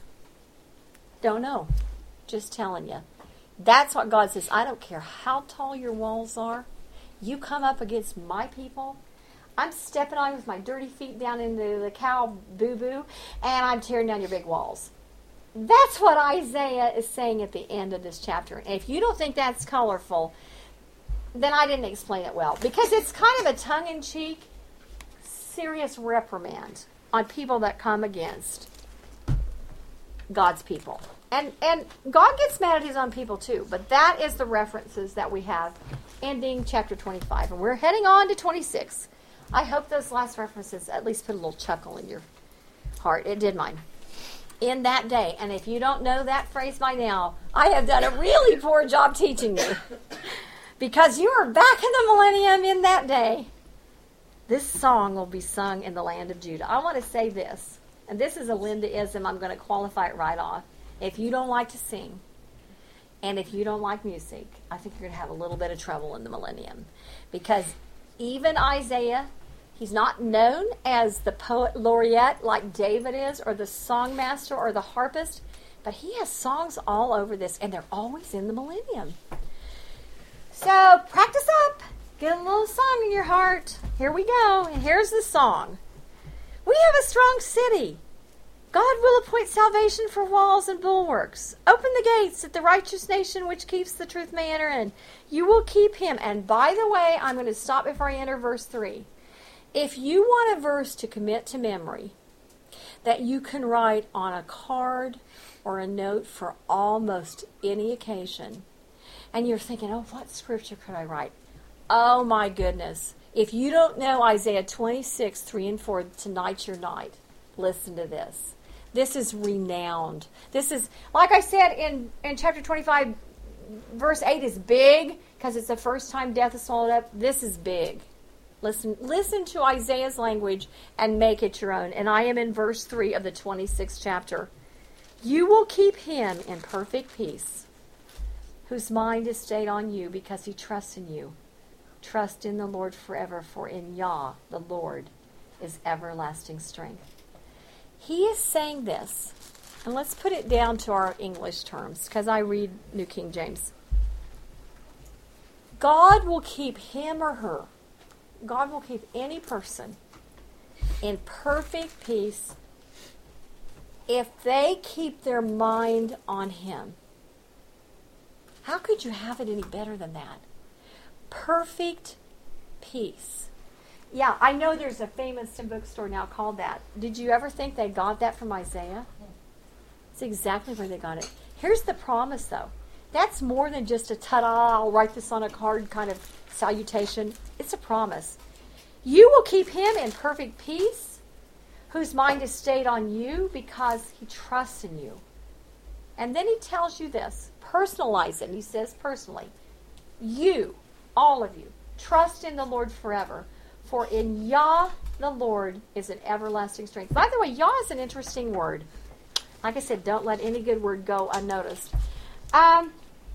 Don't know. Just telling you. That's what God says. I don't care how tall your walls are. You come up against my people, I'm stepping on you with my dirty feet down into the cow boo-boo, and I'm tearing down your big walls. That's what Isaiah is saying at the end of this chapter. And if you don't think that's colorful, then I didn't explain it well. Because it's kind of a tongue-in-cheek, serious reprimand on people that come against God's people. And and God gets mad at his own people too. But that is the references that we have ending chapter twenty-five. And we're heading on to twenty-six. I hope those last references at least put a little chuckle in your heart. It did mine. In that day. And if you don't know that phrase by now, I have done a really poor job teaching you. Because you are back in the millennium in that day. This song will be sung in the land of Judah. I want to say this, and this is a Linda-ism. I'm going to qualify it right off. If you don't like to sing, and if you don't like music, I think you're going to have a little bit of trouble in the millennium. Because even Isaiah, he's not known as the poet laureate like David is, or the songmaster, or the harpist, but he has songs all over this, and they're always in the millennium. So practice up. Get a little song in your heart. Here we go. And here's the song. We have a strong city. God will appoint salvation for walls and bulwarks. Open the gates that the righteous nation which keeps the truth may enter in. You will keep him. And by the way, I'm going to stop before I enter verse three. If you want a verse to commit to memory that you can write on a card or a note for almost any occasion, and you're thinking, oh, what scripture could I write? Oh, my goodness. If you don't know Isaiah twenty-six, three and four, tonight's your night. Listen to this. This is renowned. This is, like I said in, in chapter twenty-five, verse eight is big because it's the first time death is swallowed up. This is big. Listen, listen to Isaiah's language and make it your own. And I am in verse three of the twenty-sixth chapter. You will keep him in perfect peace, whose mind is stayed on you because he trusts in you. Trust in the Lord forever, for in Yah, the Lord, is everlasting strength. He is saying this, and let's put it down to our English terms, because I read New King James. God will keep him or her, God will keep any person in perfect peace if they keep their mind on him. How could you have it any better than that? Perfect peace. Yeah, I know there's a famous bookstore now called that. Did you ever think they got that from Isaiah? It's exactly where they got it. Here's the promise, though. That's more than just a ta-da, I'll write this on a card kind of salutation. It's a promise. You will keep him in perfect peace, whose mind is stayed on you because he trusts in you. And then he tells you this. Personalize it. He says personally, you, all of you, trust in the Lord forever. For in Yah, the Lord, is an everlasting strength. By the way, Yah is an interesting word. Like I said, don't let any good word go unnoticed. Um,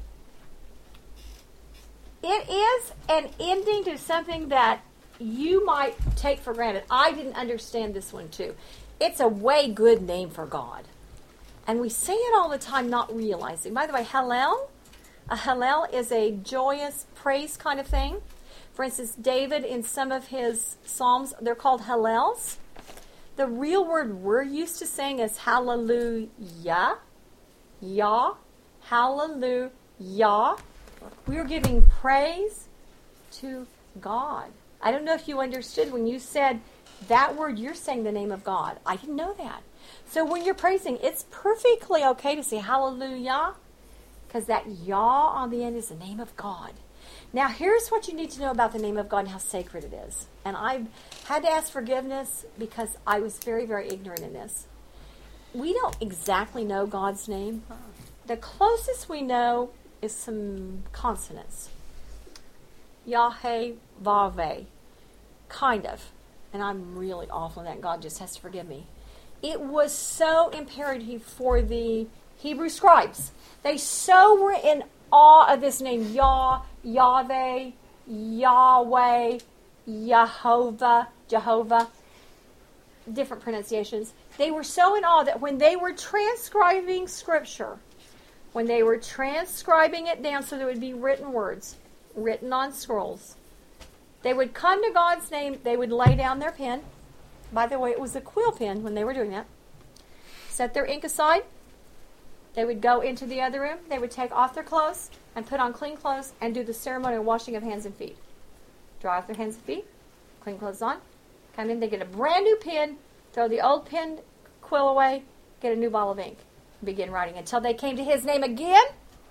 it is an ending to something that you might take for granted. I didn't understand this one too. It's a way good name for God. And we say it all the time, not realizing. By the way, Hallel, a Hallel is a joyous praise kind of thing. For instance, David, in some of his psalms, they're called Hallels. The real word we're used to saying is hallelujah. Yah. Hallelujah. We're giving praise to God. I don't know if you understood when you said that word, you're saying the name of God. I didn't know that. So when you're praising, it's perfectly okay to say hallelujah, because that Yah on the end is the name of God. Now, here's what you need to know about the name of God and how sacred it is. And I've had to ask forgiveness because I was very, very ignorant in this. We don't exactly know God's name. The closest we know is some consonants. Yahweh, Vave. Kind of. And I'm really awful in that. God just has to forgive me. It was so imperative for the Hebrew scribes. They so were in awe of this name, Yah, Yahweh, Yahweh, Jehovah, Jehovah, different pronunciations. They were so in awe that when they were transcribing Scripture, when they were transcribing it down so there would be written words, written on scrolls, they would come to God's name, they would lay down their pen. By the way, it was a quill pen when they were doing that. Set their ink aside. They would go into the other room. They would take off their clothes and put on clean clothes and do the ceremonial washing of hands and feet. Dry off their hands and feet. Clean clothes on. Come in. They get a brand new pen. Throw the old pen quill away. Get a new bottle of ink. Begin writing until they came to his name again.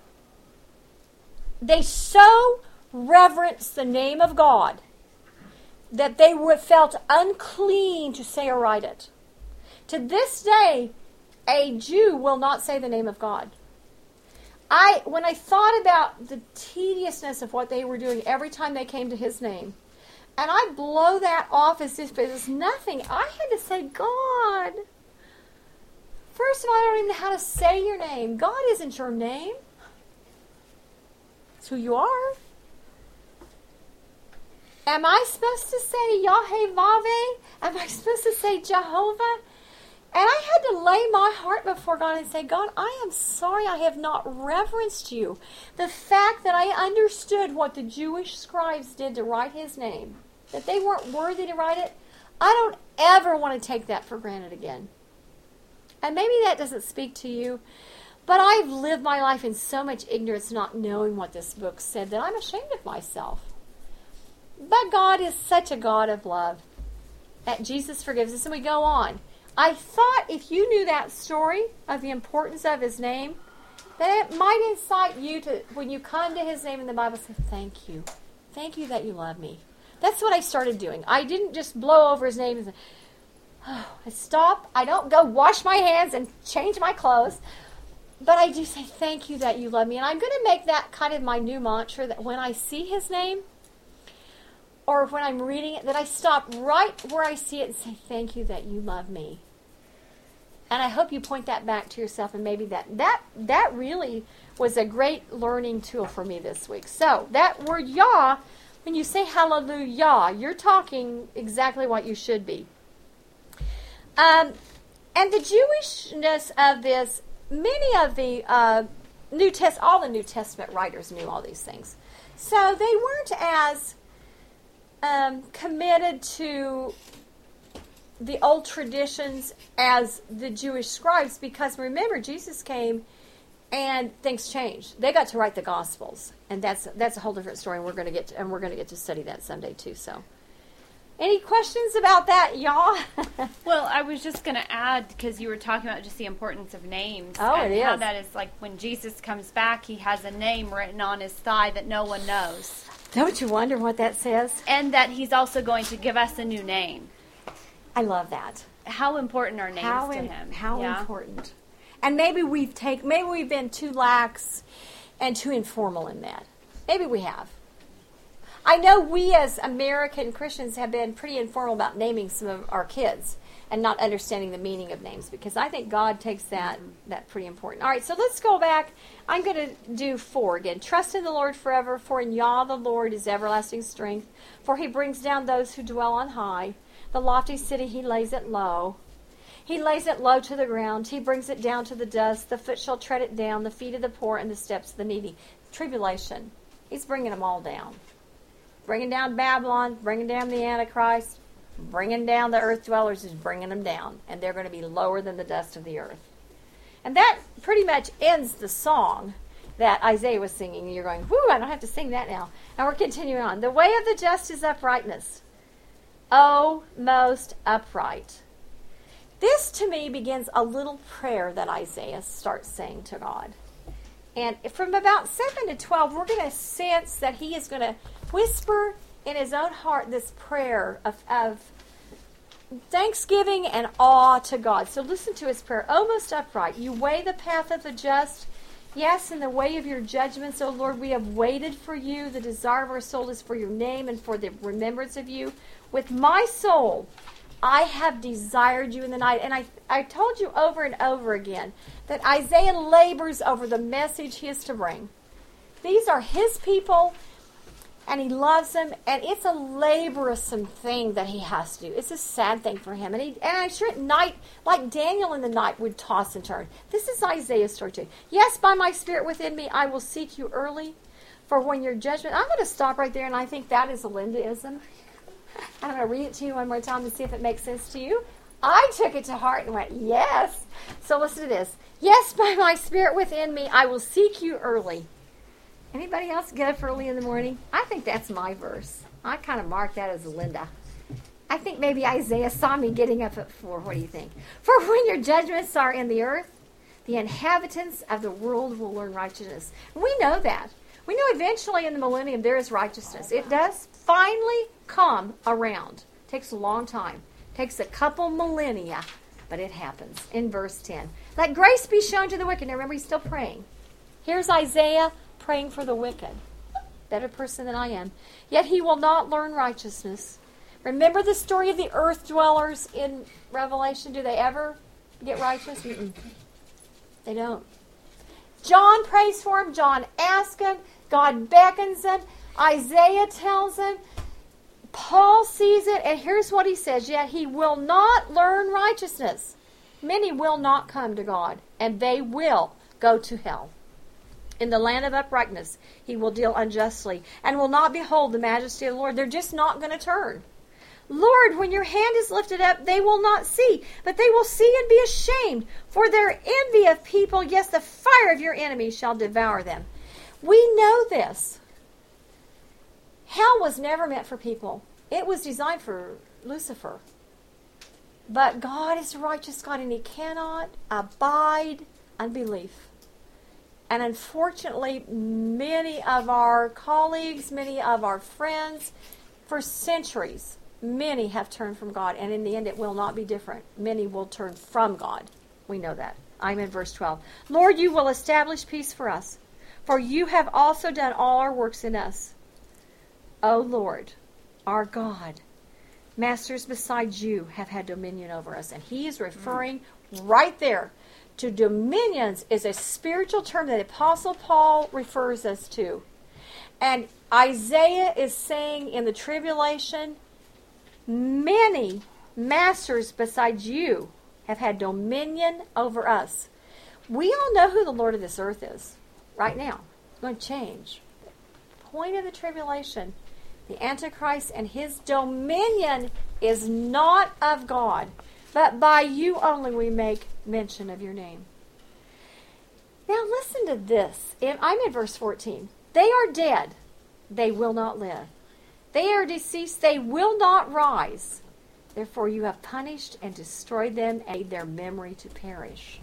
They so reverenced the name of God that they were felt unclean to say or write it. To this day, a Jew will not say the name of God. I, when I thought about the tediousness of what they were doing every time they came to his name, And I blow that off as if it was nothing. I had to say, God, first of all, I don't even know how to say your name. God isn't your name. It's who you are. Am I supposed to say Yahweh? Am I supposed to say Jehovah? And I had to lay my heart before God and say, God, I am sorry I have not reverenced you. The fact that I understood what the Jewish scribes did to write his name, that they weren't worthy to write it, I don't ever want to take that for granted again. And maybe that doesn't speak to you, but I've lived my life in so much ignorance not knowing what this book said that I'm ashamed of myself. But God is such a God of love that Jesus forgives us, and we go on. I thought if you knew that story of the importance of his name, that it might incite you to, when you come to his name in the Bible, say, thank you. Thank you that you love me. That's what I started doing. I didn't just blow over his name and say, oh, I stop. I don't go wash my hands and change my clothes. But I do say, thank you that you love me. And I'm going to make that kind of my new mantra, that when I see his name, or when I'm reading it, that I stop right where I see it and say, thank you that you love me. And I hope you point that back to yourself, and maybe that that that really was a great learning tool for me this week. So that word Yah, when you say hallelujah, you're talking exactly what you should be. Um, and the Jewishness of this, many of the uh, New Test, all the New Testament writers knew all these things. So they weren't as um, committed to the old traditions as the Jewish scribes, because remember, Jesus came and things changed. They got to write the Gospels, and that's that's a whole different story. And we're going to get to, and we're going to get to study that someday too. So, any questions about that, y'all? Well, I was just going to add, because you were talking about just the importance of names. Oh, and it is. How that is like when Jesus comes back, he has a name written on his thigh that no one knows. Don't you wonder what that says? And that he's also going to give us a new name. I love that. How important are names how to in, him? How yeah. important. And maybe we've take maybe we've been too lax and too informal in that. Maybe we have. I know we as American Christians have been pretty informal about naming some of our kids and not understanding the meaning of names, because I think God takes that mm-hmm. that pretty important. All right, so let's go back. I'm going to do four again. Trust in the Lord forever, for in Yah the Lord is everlasting strength, for he brings down those who dwell on high. The lofty city he lays it low. He lays it low to the ground. He brings it down to the dust. The foot shall tread it down, the feet of the poor and the steps of the needy. Tribulation. He's bringing them all down. Bringing down Babylon, bringing down the Antichrist, bringing down the earth dwellers is bringing them down. And they're going to be lower than the dust of the earth. And that pretty much ends the song that Isaiah was singing. And you're going, whoo, I don't have to sing that now. And we're continuing on. The way of the just is uprightness. O most upright. This, to me, begins a little prayer that Isaiah starts saying to God. And from about seven to twelve, we're going to sense that he is going to whisper in his own heart this prayer of, of thanksgiving and awe to God. So listen to his prayer. O most upright, you weigh the path of the just. Yes, in the way of your judgments, O Lord, we have waited for you. The desire of our soul is for your name and for the remembrance of you. With my soul, I have desired you in the night. And I, I told you over and over again that Isaiah labors over the message he is to bring. These are his people, and he loves them, and it's a laborsome thing that he has to do. It's a sad thing for him. And, he, and I'm sure at night, like Daniel in the night, would toss and turn. This is Isaiah's story too. Yes, by my spirit within me, I will seek you early, for when your judgment... I'm going to stop right there, and I think that is a Lindaism. I'm going to read it to you one more time and see if it makes sense to you. I took it to heart and went, yes. So listen to this. Yes, by my spirit within me, I will seek you early. Anybody else get up early in the morning? I think that's my verse. I kind of mark that as Linda. I think maybe Isaiah saw me getting up at four. What do you think? For when your judgments are in the earth, the inhabitants of the world will learn righteousness. And we know that. We know eventually in the millennium there is righteousness. It does finally come around. It takes a long time. It takes a couple millennia, but it happens. In verse ten. Let grace be shown to the wicked. Now remember, he's still praying. Here's Isaiah praying for the wicked. better person than I am. Yet he will not learn righteousness. Remember the story of the earth dwellers in Revelation? Do they ever get righteous? Mm-mm. They don't. John prays for him. John asks him. God beckons him. Isaiah tells him. Paul sees it. And here's what he says. Yet he will not learn righteousness. Many will not come to God. And they will go to hell. In the land of uprightness, he will deal unjustly. And will not behold the majesty of the Lord. They're just not going to turn. Lord, when your hand is lifted up, they will not see, but they will see and be ashamed. For their envy of people, yes, the fire of your enemies shall devour them. We know this. Hell was never meant for people. It was designed for Lucifer. But God is a righteous God, and he cannot abide unbelief. And unfortunately, many of our colleagues, many of our friends, for centuries, many have turned from God, and in the end it will not be different. Many will turn from God. We know that. I'm in verse twelve. Lord, you will establish peace for us, for you have also done all our works in us. O Lord, our God, masters besides you have had dominion over us. And he is referring right there to dominions is a spiritual term that Apostle Paul refers us to. And Isaiah is saying in the tribulation, many masters besides you have had dominion over us. We all know who the Lord of this earth is right now. It's going to change. The point of the tribulation, the Antichrist and his dominion is not of God, but by you only we make mention of your name. Now listen to this. I'm in verse fourteen. They are dead. They will not live. They are deceased, they will not rise. Therefore you have punished and destroyed them and made their memory to perish.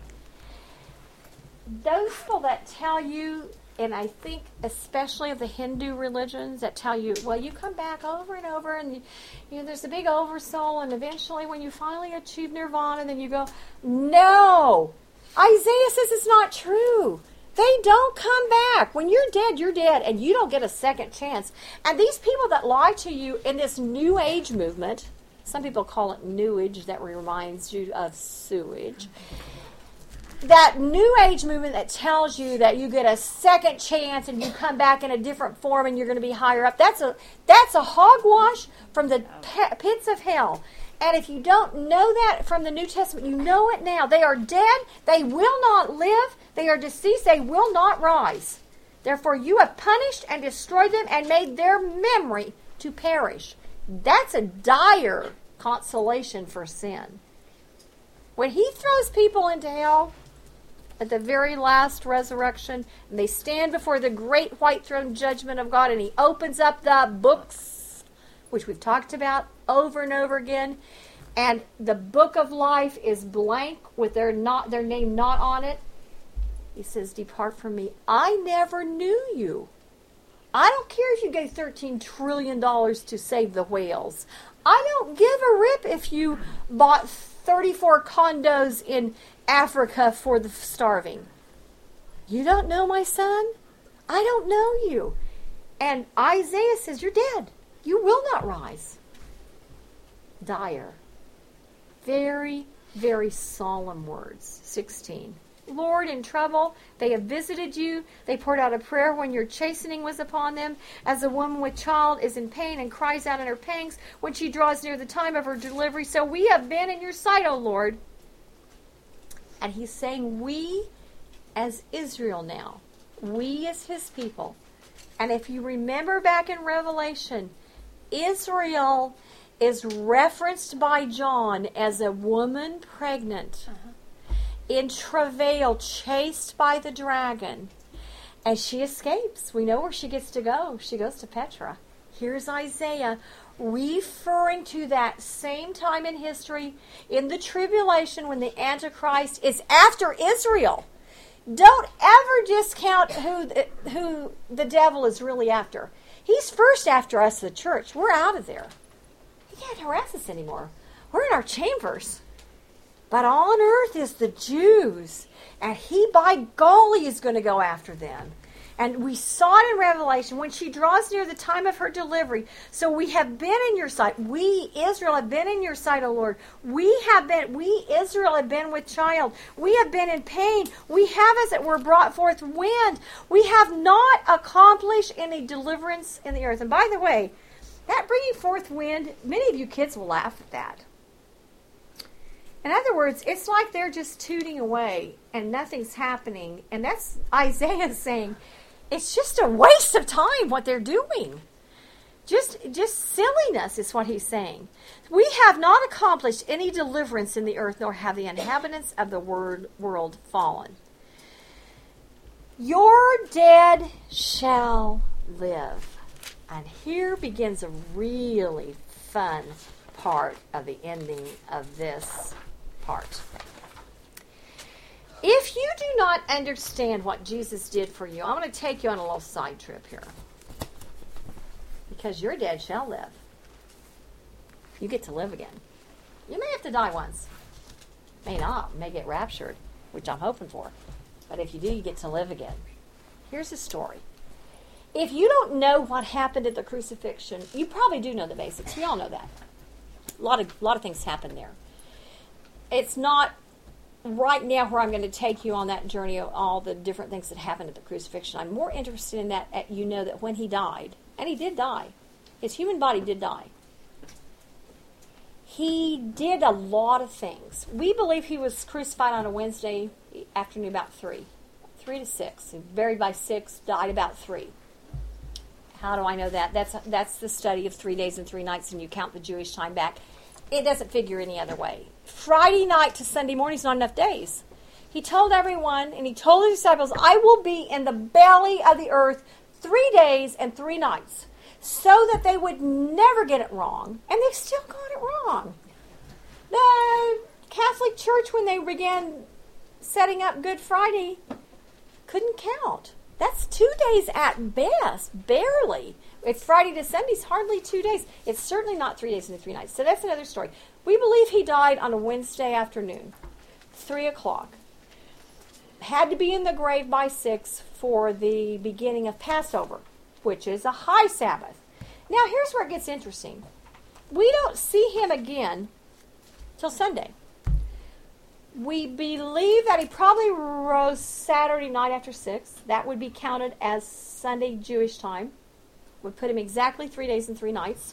Those people that tell you, and I think especially of the Hindu religions that tell you, well, you come back over and over, and you, you know, there's a big oversoul, and eventually when you finally achieve nirvana, then you go, no! Isaiah says it's not true. They don't come back. When you're dead, you're dead, and you don't get a second chance. And these people that lie to you in this New Age movement, some people call it New Age, that reminds you of sewage. That New Age movement that tells you that you get a second chance and you come back in a different form and you're going to be higher up, that's a that's a hogwash from the pits of hell. And if you don't know that from the New Testament, you know it now. They are dead. They will not live. They are deceased. They will not rise. Therefore, you have punished and destroyed them and made their memory to perish. That's a dire consolation for sin. When he throws people into hell at the very last resurrection, and they stand before the great white throne judgment of God, and he opens up the books, which we've talked about over and over again, and the book of life is blank with their not their name not on it. He says, depart from me. I never knew you. I don't care if you gave thirteen trillion dollars to save the whales. I don't give a rip if you bought thirty-four condos in Africa for the starving. You don't know my son? I don't know you. And Isaiah says, you're dead. You will not rise. Dire. Very, very solemn words. sixteen. Lord, in trouble, they have visited you. They poured out a prayer when your chastening was upon them. As a woman with child is in pain and cries out in her pangs when she draws near the time of her delivery. So we have been in your sight, O Lord. And he's saying we as Israel now. We as his people. And if you remember back in Revelation, Israel is referenced by John as a woman pregnant. Uh-huh. In travail, chased by the dragon. And she escapes. We know where she gets to go. She goes to Petra. Here's Isaiah referring to that same time in history in the tribulation when the Antichrist is after Israel. Don't ever discount who the, who the devil is really after. He's first after us, the church. We're out of there. He can't harass us anymore. We're in our chambers. But on earth is the Jews. And he, by golly, is going to go after them. And we saw it in Revelation when she draws near the time of her delivery. So we have been in your sight. We, Israel, have been in your sight, O Lord. We have been, we, Israel, have been with child. We have been in pain. We have, as it were, brought forth wind. We have not accomplished any deliverance in the earth. And by the way, that bringing forth wind, many of you kids will laugh at that. In other words, it's like they're just tooting away and nothing's happening. And that's Isaiah saying, it's just a waste of time what they're doing. Just, just silliness is what he's saying. We have not accomplished any deliverance in the earth, nor have the inhabitants of the word, world fallen. Your dead shall live. And here begins a really fun part of the ending of this part. If you do not understand what Jesus did for you, I'm going to take you on a little side trip here. Because your dead shall live. You get to live again. You may have to die once. May not. May get raptured, which I'm hoping for. But if you do, you get to live again. Here's the story. If you don't know what happened at the crucifixion, you probably do know the basics. We all know that. A lot of, a lot of things happen there. It's not right now where I'm going to take you on that journey of all the different things that happened at the crucifixion. I'm more interested in that at, you know that when he died, and he did die, his human body did die, he did a lot of things. We believe he was crucified on a Wednesday afternoon about three. Three to six. He was buried by six, died about three. How do I know that? That's that's the study of three days and three nights, and you count the Jewish time back. It doesn't figure any other way. Friday night to Sunday morning is not enough days. He told everyone, and he told his disciples, I will be in the belly of the earth three days and three nights, so that they would never get it wrong. And they still got it wrong. The Catholic Church, when they began setting up Good Friday, couldn't count. That's two days at best, barely. It's Friday to Sunday, hardly two days. It's certainly not three days and three nights. So that's another story. We believe he died on a Wednesday afternoon, three o'clock. Had to be in the grave by six for the beginning of Passover, which is a high Sabbath. Now here's where it gets interesting. We don't see him again till Sunday. We believe that he probably rose Saturday night after six. That would be counted as Sunday Jewish time. Would put him exactly three days and three nights.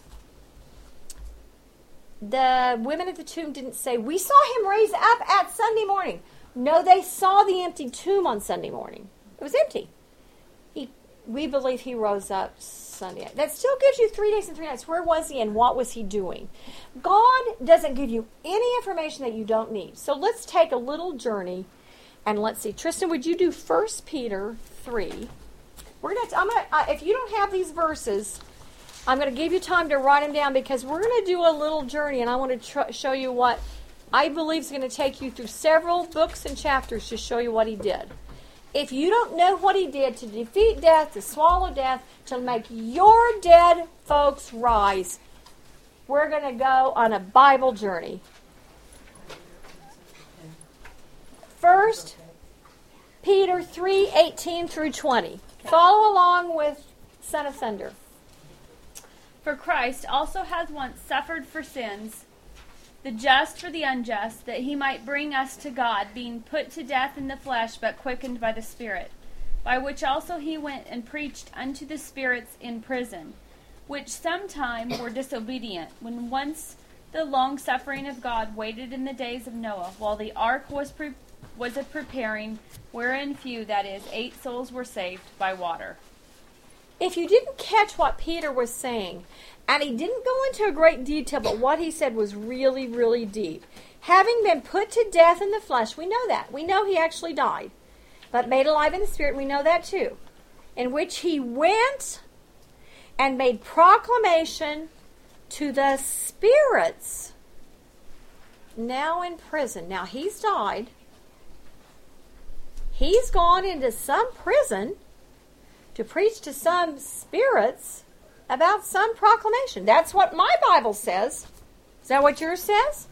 The women at the tomb didn't say, we saw him raise up at Sunday morning. No, they saw the empty tomb on Sunday morning. It was empty. He, we believe he rose up Sunday. That still gives you three days and three nights. Where was he and what was he doing? God doesn't give you any information that you don't need. So let's take a little journey and let's see. Tristan, would you do First Peter three? We're gonna. I'm gonna. Uh, if you don't have these verses, I'm going to give you time to write them down because we're going to do a little journey, and I want to tr- show you what I believe is going to take you through several books and chapters to show you what he did. If you don't know what he did to defeat death, to swallow death, to make your dead folks rise, we're going to go on a Bible journey. First Peter three eighteen through twenty. Follow along with Son of Thunder. For Christ also hath once suffered for sins, the just for the unjust, that he might bring us to God, being put to death in the flesh, but quickened by the Spirit, by which also he went and preached unto the spirits in prison, which sometime were disobedient, when once the long suffering of God waited in the days of Noah, while the ark was pre- was a preparing, wherein few, that is, eight souls were saved by water. If you didn't catch what Peter was saying, and he didn't go into a great detail, but what he said was really, really deep. Having been put to death in the flesh, we know that. We know he actually died, but made alive in the Spirit, we know that too. In which he went and made proclamation to the spirits now in prison. Now he's died. He's gone into some prison to preach to some spirits about some proclamation. That's what my Bible says. Is that what yours says?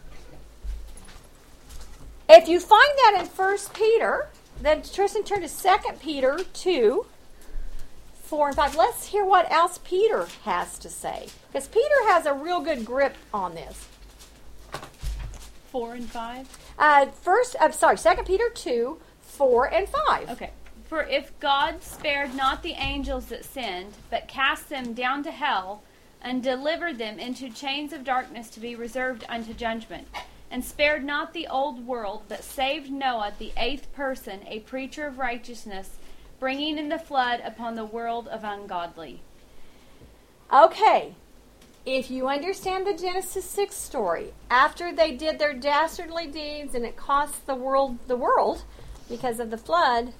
If you find that in First Peter, then Tristan turn to Second Peter two. four and five. Let's hear what else Peter has to say. Because Peter has a real good grip on this. Four and five? Uh, first, I'm sorry, Second Peter two, four and five. Okay. For if God spared not the angels that sinned, but cast them down to hell, and delivered them into chains of darkness to be reserved unto judgment, and spared not the old world, but saved Noah, the eighth person, a preacher of righteousness, bringing in the flood upon the world of ungodly. Okay, if you understand the Genesis six story, after they did their dastardly deeds and it cost the world the world because of the flood,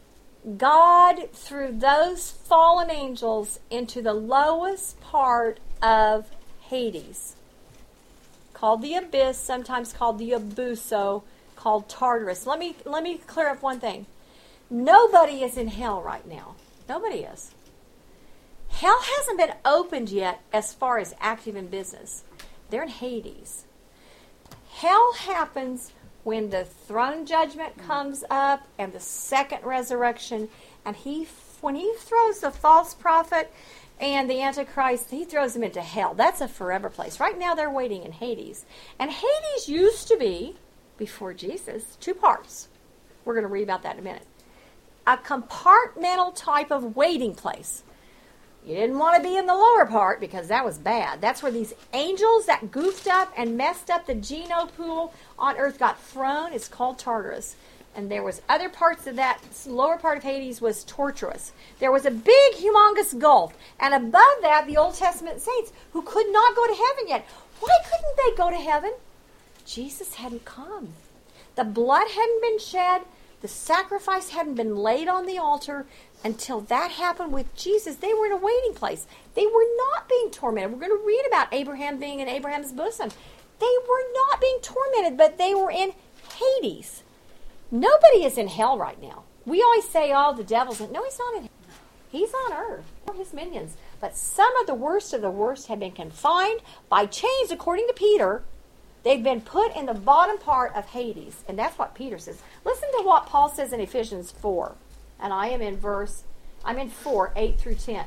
God threw those fallen angels into the lowest part of Hades, called the abyss, sometimes called the abuso, called Tartarus. Let me let me clear up one thing. Nobody is in hell right now. Nobody is. Hell hasn't been opened yet as far as active in business. They're in Hades. Hell happens when the throne judgment comes up and the second resurrection, and he when he throws the false prophet and the Antichrist, he throws them into hell. That's a forever place. Right now they're waiting in Hades. And Hades used to be, before Jesus, two parts. We're going to read about that in a minute. A compartmental type of waiting place. You didn't want to be in the lower part because that was bad. That's where these angels that goofed up and messed up the geno pool on earth got thrown. It's called Tartarus. And there was other parts of that lower part of Hades was torturous. There was a big, humongous gulf. And above that, the Old Testament saints who could not go to heaven yet. Why couldn't they go to heaven? Jesus hadn't come. The blood hadn't been shed. The sacrifice hadn't been laid on the altar. Until that happened with Jesus, they were in a waiting place. They were not being tormented. We're going to read about Abraham being in Abraham's bosom. They were not being tormented, but they were in Hades. Nobody is in hell right now. We always say, oh, the devil's in... No, he's not in hell. He's on earth. Or his minions. But some of the worst of the worst have been confined by chains, according to Peter. They've been put in the bottom part of Hades. And that's what Peter says. Listen to what Paul says in Ephesians four. And I am in verse, I'm in four, eight through ten.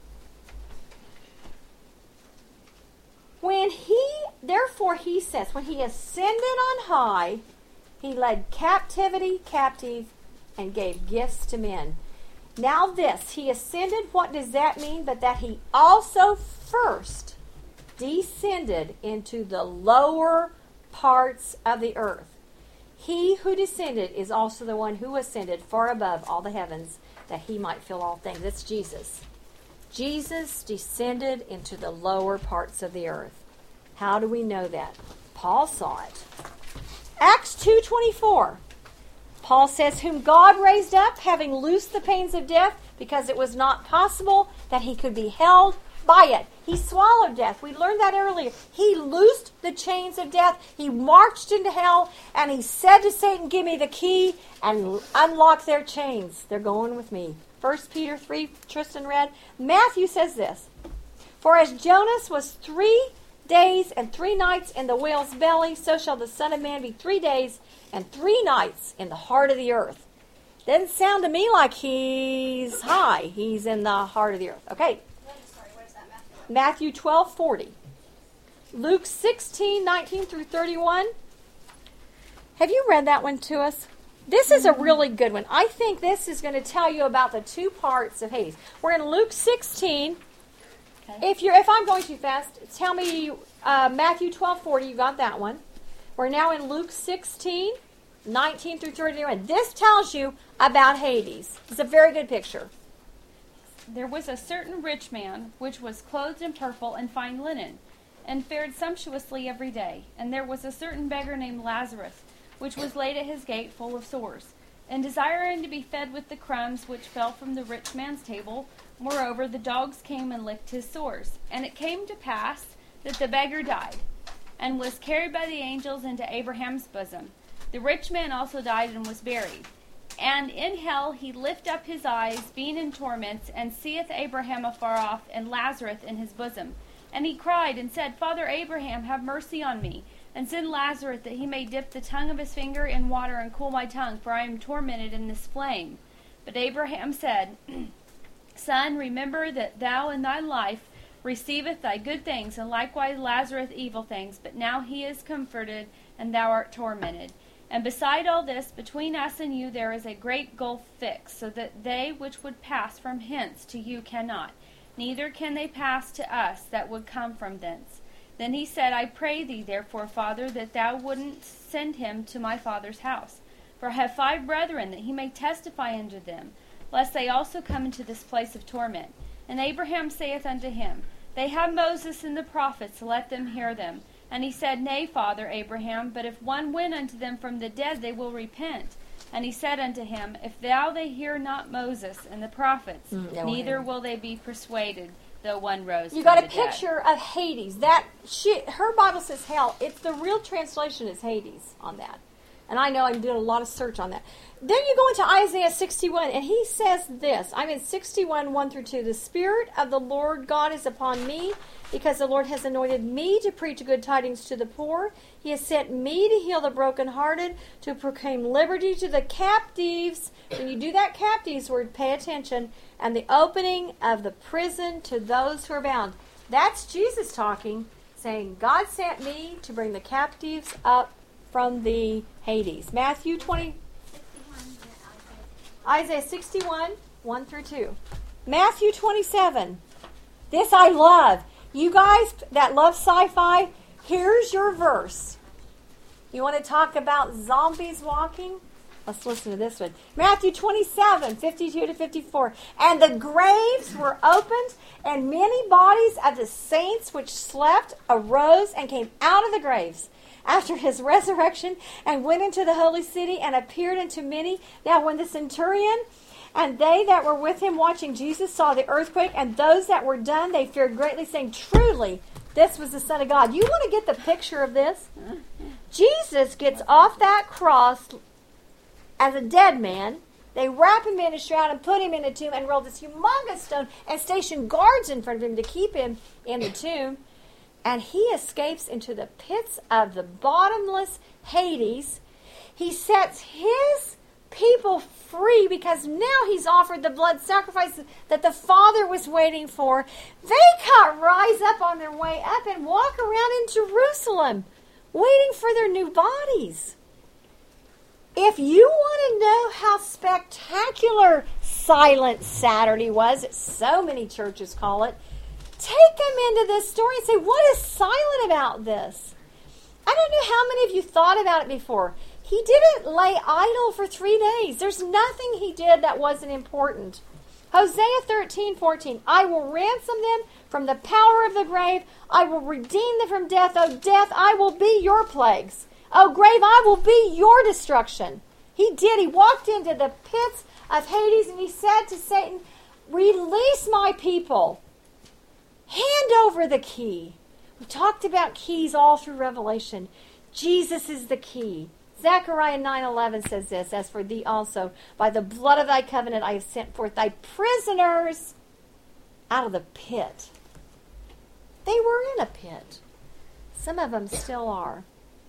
When he, therefore he says, when he ascended on high, he led captivity captive and gave gifts to men. Now this, he ascended, what does that mean? But that he also first descended into the lower parts of the earth. He who descended is also the one who ascended far above all the heavens, that he might fill all things. That's Jesus. Jesus descended into the lower parts of the earth. How do we know that? Paul saw it. Acts two twenty-four. Paul says, whom God raised up, having loosed the pains of death, because it was not possible that he could be held by it. He swallowed death. We learned that earlier. He loosed the chains of death. He marched into hell, and he said to Satan, give me the key and unlock their chains. They're going with me. First Peter three, Tristan read. Matthew says this, for as Jonas was three days and three nights in the whale's belly, so shall the Son of Man be three days and three nights in the heart of the earth. Doesn't sound to me like he's high. He's in the heart of the earth. Okay. Matthew twelve forty. Luke sixteen nineteen through thirty-one. Have you read that one to us? This is a really good one. I think this is going to tell you about the two parts of Hades. We're in Luke sixteen. Okay. If you're, if I'm going too fast, tell me uh, Matthew twelve forty. You got that one. We're now in Luke sixteen nineteen through thirty-one. This tells you about Hades. It's a very good picture. There was a certain rich man, which was clothed in purple and fine linen, and fared sumptuously every day. And there was a certain beggar named Lazarus, which was laid at his gate full of sores, and desiring to be fed with the crumbs which fell from the rich man's table. Moreover, the dogs came and licked his sores. And it came to pass that the beggar died, and was carried by the angels into Abraham's bosom. The rich man also died and was buried. And in hell he lift up his eyes, being in torments, and seeth Abraham afar off, and Lazarus in his bosom. And he cried and said, Father Abraham, have mercy on me, and send Lazarus that he may dip the tongue of his finger in water and cool my tongue, for I am tormented in this flame. But Abraham said, Son, remember that thou in thy life receiveth thy good things, and likewise Lazarus evil things. But now he is comforted, and thou art tormented. And beside all this, between us and you there is a great gulf fixed, so that they which would pass from hence to you cannot, neither can they pass to us that would come from thence. Then he said, I pray thee, therefore, Father, that thou wouldn't send him to my father's house. For I have five brethren, that he may testify unto them, lest they also come into this place of torment. And Abraham saith unto him, They have Moses and the prophets, let them hear them. And he said, Nay, Father Abraham, but if one went unto them from the dead, they will repent. And he said unto him, If thou they hear not Moses and the prophets, mm, no neither way. will they be persuaded, though one rose You from got the a picture dead. of Hades. That she, her Bible says hell. It's the real translation is Hades on that. And I know I did a lot of search on that. Then you go into Isaiah sixty-one, and he says this. I'm in sixty-one, one through two. The Spirit of the Lord God is upon me, because the Lord has anointed me to preach good tidings to the poor. He has sent me to heal the brokenhearted, to proclaim liberty to the captives. When you do that captives word, pay attention. And the opening of the prison to those who are bound. That's Jesus talking, saying, God sent me to bring the captives up from the Hades. Matthew twenty, Isaiah sixty-one, one through two. Matthew twenty-seven. This I love. You guys that love sci-fi, here's your verse. You want to talk about zombies walking? Let's listen to this one. Matthew twenty-seven, fifty-two to fifty-four. And the graves were opened, and many bodies of the saints which slept arose and came out of the graves after his resurrection, and went into the holy city, and appeared unto many. Now when the centurion and they that were with him watching Jesus saw the earthquake, and those that were done, they feared greatly, saying, Truly, this was the Son of God. You want to get the picture of this? Jesus gets off that cross as a dead man. They wrap him in a shroud and put him in a tomb and roll this humongous stone and station guards in front of him to keep him in the tomb. And he escapes into the pits of the bottomless Hades. He sets his people free because now he's offered the blood sacrifice that the Father was waiting for. They can't rise up on their way up and walk around in Jerusalem waiting for their new bodies. If you want to know how spectacular Silent Saturday was, as so many churches call it, take them into this story and say, what is silent about this? I don't know how many of you thought about it before. He didn't lay idle for three days. There's nothing he did that wasn't important. Hosea thirteen, fourteen. I will ransom them from the power of the grave. I will redeem them from death. O death, I will be your plagues. O grave, I will be your destruction. He did. He walked into the pits of Hades and he said to Satan, release my people. Hand over the key. We talked about keys all through Revelation. Jesus is the key. Zechariah nine eleven says this, as for thee also, by the blood of thy covenant I have sent forth thy prisoners out of the pit. They were in a pit. Some of them still are.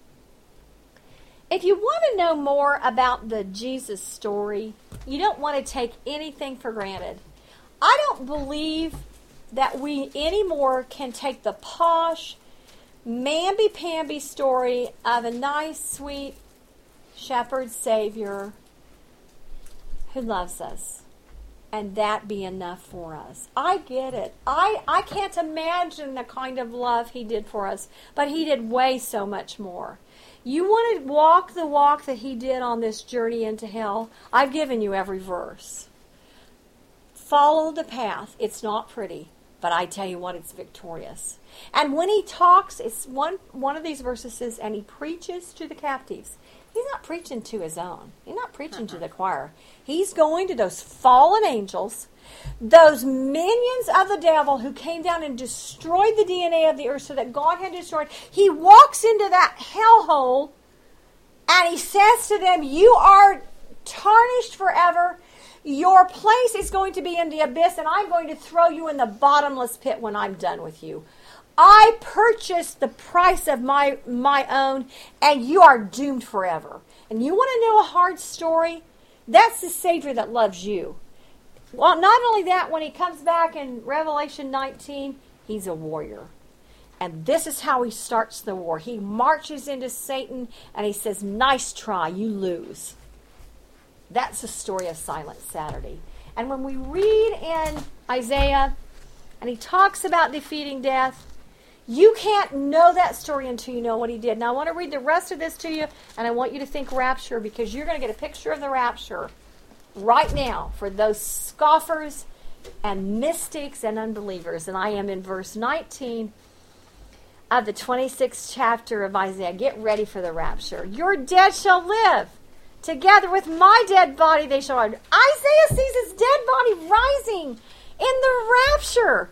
If you want to know more about the Jesus story, you don't want to take anything for granted. I don't believe that we anymore can take the posh, mamby-pamby story of a nice, sweet shepherd savior who loves us and that be enough for us. I get it. I, I can't imagine the kind of love he did for us, but he did way so much more. You want to walk the walk that he did on this journey into hell? I've given you every verse. Follow the path. It's not pretty, but I tell you what, it's victorious. And when he talks, it's one, one of these verses says, and he preaches to the captives. He's not preaching to his own. He's not preaching uh-huh. to the choir. He's going to those fallen angels, those minions of the devil who came down and destroyed the D N A of the earth so that God had destroyed. He walks into that hellhole and he says to them, you are tarnished forever. Your place is going to be in the abyss, and I'm going to throw you in the bottomless pit when I'm done with you. I purchased the price of my, my own, and you are doomed forever. And you want to know a hard story? That's the Savior that loves you. Well, not only that, when he comes back in Revelation nineteen, he's a warrior. And this is how he starts the war. He marches into Satan and he says, nice try, you lose. That's the story of Silent Saturday. And when we read in Isaiah, and he talks about defeating death, you can't know that story until you know what he did. Now, I want to read the rest of this to you, and I want you to think rapture, because you're going to get a picture of the rapture right now for those scoffers and mystics and unbelievers. And I am in verse nineteen of the twenty-sixth chapter of Isaiah. Get ready for the rapture. Your dead shall live. Together with my dead body they shall rise. Isaiah sees his dead body rising in the rapture.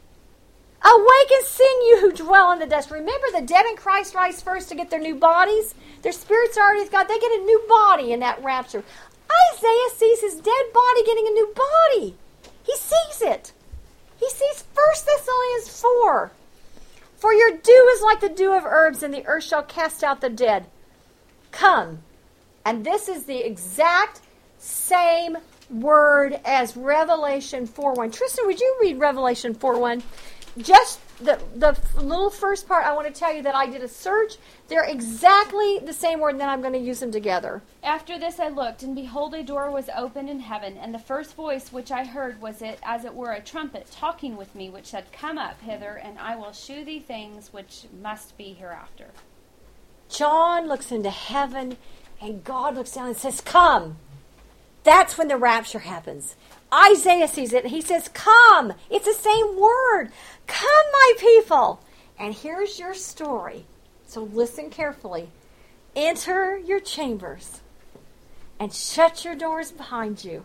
Awake and sing, you who dwell in the dust. Remember, the dead in Christ rise first to get their new bodies. Their spirits are already with God. They get a new body in that rapture. Isaiah sees his dead body getting a new body. He sees it. He sees First Thessalonians four. For your dew is like the dew of herbs, and the earth shall cast out the dead. Come. And this is the exact same word as Revelation four one. Tristan, would you read Revelation four one? Just the, the little first part, I want to tell you that I did a search. They're exactly the same word, and then I'm going to use them together. After this I looked, and behold, a door was opened in heaven, and the first voice which I heard was it, as it were a trumpet, talking with me, which said, Come up hither, and I will shew thee things which must be hereafter. John looks into heaven, and God looks down and says, Come. That's when the rapture happens. Isaiah sees it, and he says, Come. It's the same word. Come, my people. And here's your story. So listen carefully. Enter your chambers and shut your doors behind you.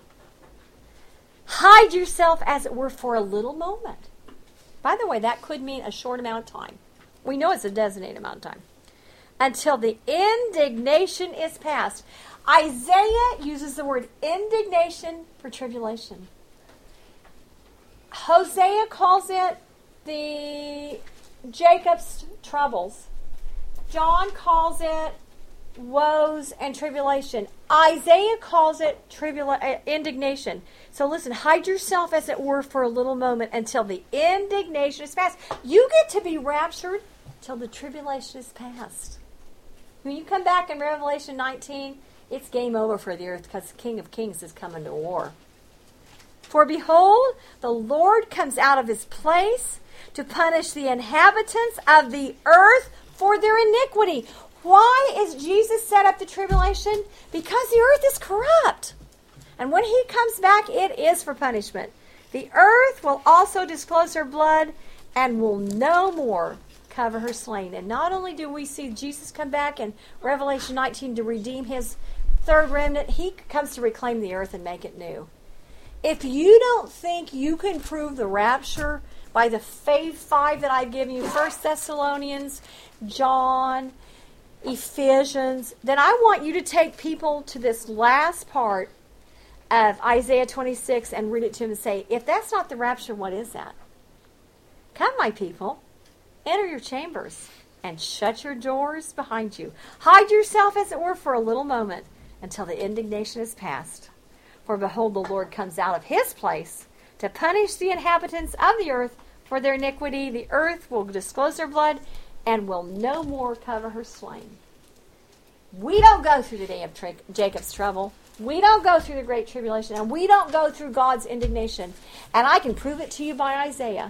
Hide yourself, as it were, for a little moment. By the way, that could mean a short amount of time. We know it's a designated amount of time. Until the indignation is past. Isaiah uses the word indignation for tribulation. Hosea calls it the Jacob's troubles. John calls it woes and tribulation. Isaiah calls it tribula- uh, indignation. So listen, hide yourself, as it were, for a little moment until the indignation is past. You get to be raptured till the tribulation is past. When you come back in Revelation nineteen, it's game over for the earth, because the King of Kings is coming to war. For behold, the Lord comes out of his place to punish the inhabitants of the earth for their iniquity. Why is Jesus set up the tribulation? Because the earth is corrupt. And when he comes back, it is for punishment. The earth will also disclose her blood and will no more cover her slain. And not only do we see Jesus come back in Revelation nineteen to redeem his third remnant, he comes to reclaim the earth and make it new. If you don't think you can prove the rapture by the faith five that I've given you, First Thessalonians, John, Ephesians, then I want you to take people to this last part of Isaiah twenty-six and read it to them and say, if that's not the rapture, what is that? Come, my people, enter your chambers and shut your doors behind you. Hide yourself, as it were, for a little moment until the indignation is past. For behold, the Lord comes out of his place to punish the inhabitants of the earth for their iniquity. The earth will disclose their blood and will no more cover her slain. We don't go through the day of tra- Jacob's trouble. We don't go through the great tribulation. And we don't go through God's indignation. And I can prove it to you by Isaiah.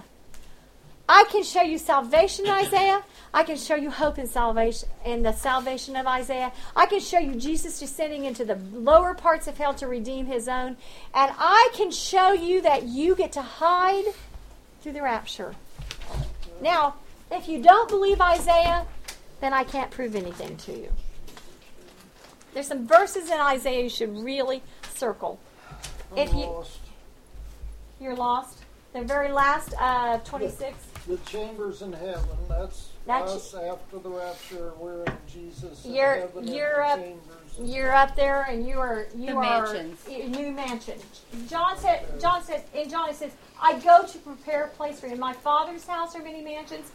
I can show you salvation in Isaiah. I can show you hope in salvation in the salvation of Isaiah. I can show you Jesus descending into the lower parts of hell to redeem his own. And I can show you that you get to hide through the rapture. Now, if you don't believe Isaiah, then I can't prove anything to you. There's some verses in Isaiah you should really circle. I'm if you, lost. You're lost. The very last uh, twenty-six. The chambers in heaven, that's, That's- us after the rapture. We're in Jesus in You're- heaven in you're the up- chambers. You're up there, and you are you The are mansions. y- new mansion. John said. John said. In John it says, "I go to prepare a place for you. In my Father's house are many mansions."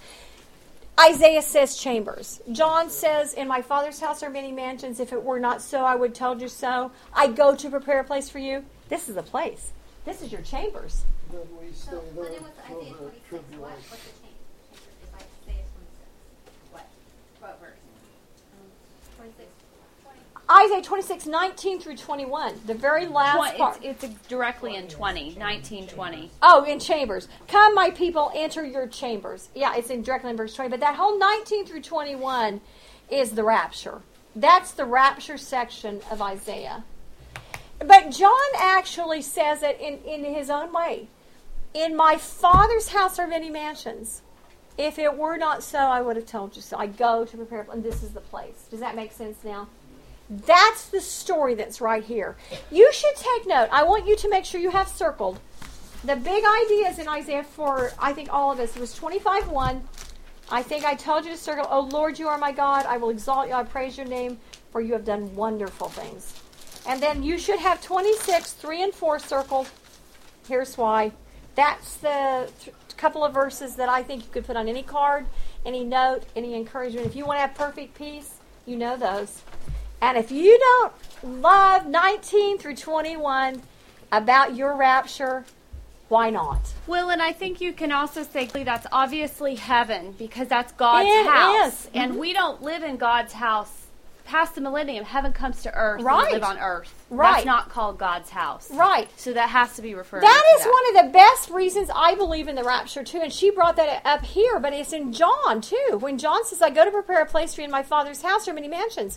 Isaiah says chambers. John says, "In my Father's house are many mansions. If it were not so, I would told you so. I go to prepare a place for you." This is a place. This is your chambers. Then we stay So, there and it was till Isaiah the twenty-six. What? tribulation. What's the change? It's like Isaiah twenty-six. What? What verse? Um, twenty-six. Isaiah twenty-six, nineteen through twenty-one. The very last Twen- part. it's, it's directly in twenty, nineteen, twenty. Oh, in chambers. Come, my people, enter your chambers. Yeah, it's in directly in verse twenty. But that whole nineteen through twenty-one is the rapture. That's the rapture section of Isaiah. But John actually says it in, in his own way. In my Father's house are many mansions. If it were not so, I would have told you so. I go to prepare, and this is the place. Does that make sense now? That's the story that's right here. You should take note. I want you to make sure you have circled the big ideas in Isaiah for, I think, all of us. It was twenty-five one. I think I told you to circle, "O Lord, you are my God. I will exalt you. I praise your name, for you have done wonderful things." And then you should have twenty-six, three and four circled. Here's why. That's the th- couple of verses that I think you could put on any card, any note, any encouragement. If you want to have perfect peace, you know those. And if you don't love nineteen through twenty-one about your rapture, why not? Well, and I think you can also say that's obviously heaven because that's God's It house. is. And Mhm. we don't live in God's house past the millennium. Heaven comes to earth. Right. We live on earth. Right. That's not called God's house. Right. So that has to be referred That to is one of the best reasons I believe in the rapture, too. And she brought that up here, but it's in John, too. When John says, I go to prepare a place for you in my Father's house, there are many mansions,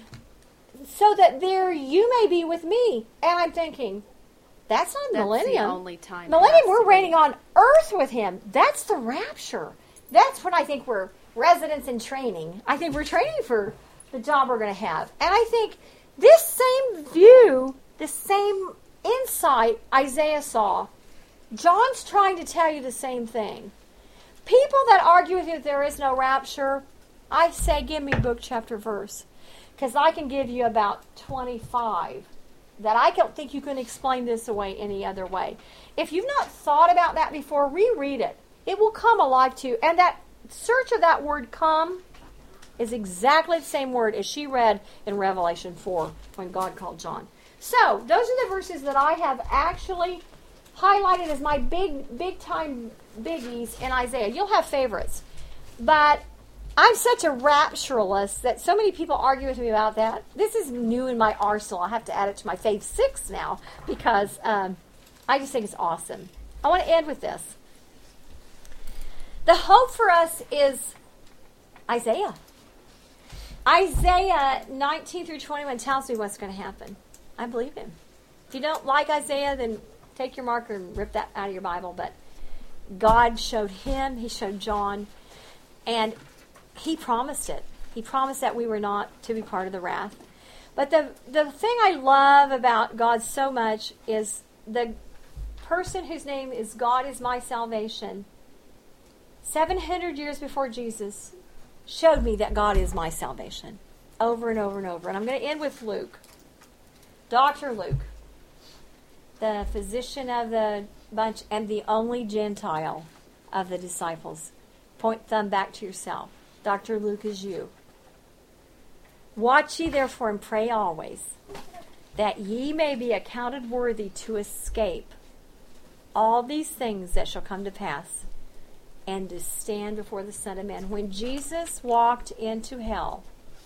so that there you may be with me. And I'm thinking, that's not That's millennium. the only time. it Millennium, has to we're be. reigning on earth with him. That's the rapture. That's when I think we're residents in training. I think we're training for the job we're going to have. And I think this same view, this same insight Isaiah saw, John's trying to tell you the same thing. People that argue with you that there is no rapture, I say give me book, chapter, verse. Because I can give you about twenty-five that I don't think you can explain this away any other way. If you've not thought about that before, reread it. It will come alive to you. And that search of that word come is exactly the same word as she read in Revelation four when God called John. So, those are the verses that I have actually highlighted as my big, big time biggies in Isaiah. You'll have favorites. But I'm such a rapturalist that so many people argue with me about that. This is new in my arsenal. I have to add it to my Fave Six now because um, I just think it's awesome. I want to end with this. The hope for us is Isaiah. Isaiah nineteen through twenty-one tells me what's going to happen. I believe him. If you don't like Isaiah, then take your marker and rip that out of your Bible. But God showed him, he showed John, and he promised it. He promised that we were not to be part of the wrath. But the the thing I love about God so much is the person whose name is God is my salvation, seven hundred years before Jesus, showed me that God is my salvation over and over and over. And I'm going to end with Luke. Doctor Luke, the physician of the bunch and the only Gentile of the disciples. Point thumb back to yourself. Doctor Luke is you. Watch ye therefore and pray always, that ye may be accounted worthy to escape all these things that shall come to pass, and to stand before the Son of Man. When Jesus walked into hell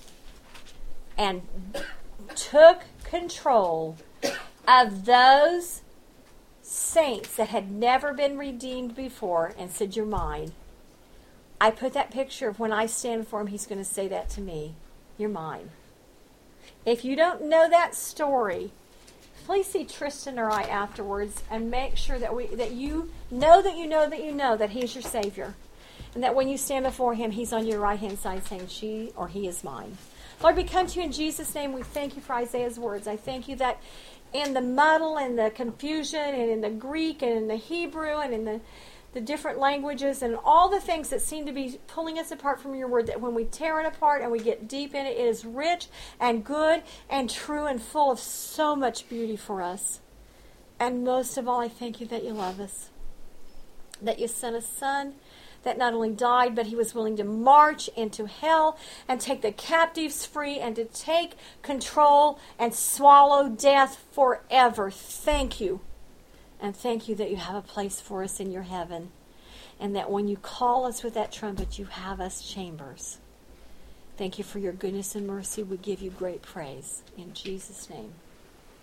and took control of those saints that had never been redeemed before and said, you're mine, I put that picture of when I stand before him, he's going to say that to me. You're mine. If you don't know that story, please see Tristan or I afterwards and make sure that we that you know that you know that you know that he's your Savior. And that when you stand before him, he's on your right-hand side saying, she or he is mine. Lord, we come to you in Jesus' name. We thank you for Isaiah's words. I thank you that in the muddle and the confusion and in the Greek and in the Hebrew and in the the different languages and all the things that seem to be pulling us apart from your word, that when we tear it apart and we get deep in it, it is rich and good and true and full of so much beauty for us. And most of all, I thank you that you love us, that you sent a son that not only died, but he was willing to march into hell and take the captives free and to take control and swallow death forever. Thank you. And thank you that you have a place for us in your heaven. And that when you call us with that trumpet, you have us chambers. Thank you for your goodness and mercy. We give you great praise. In Jesus' name.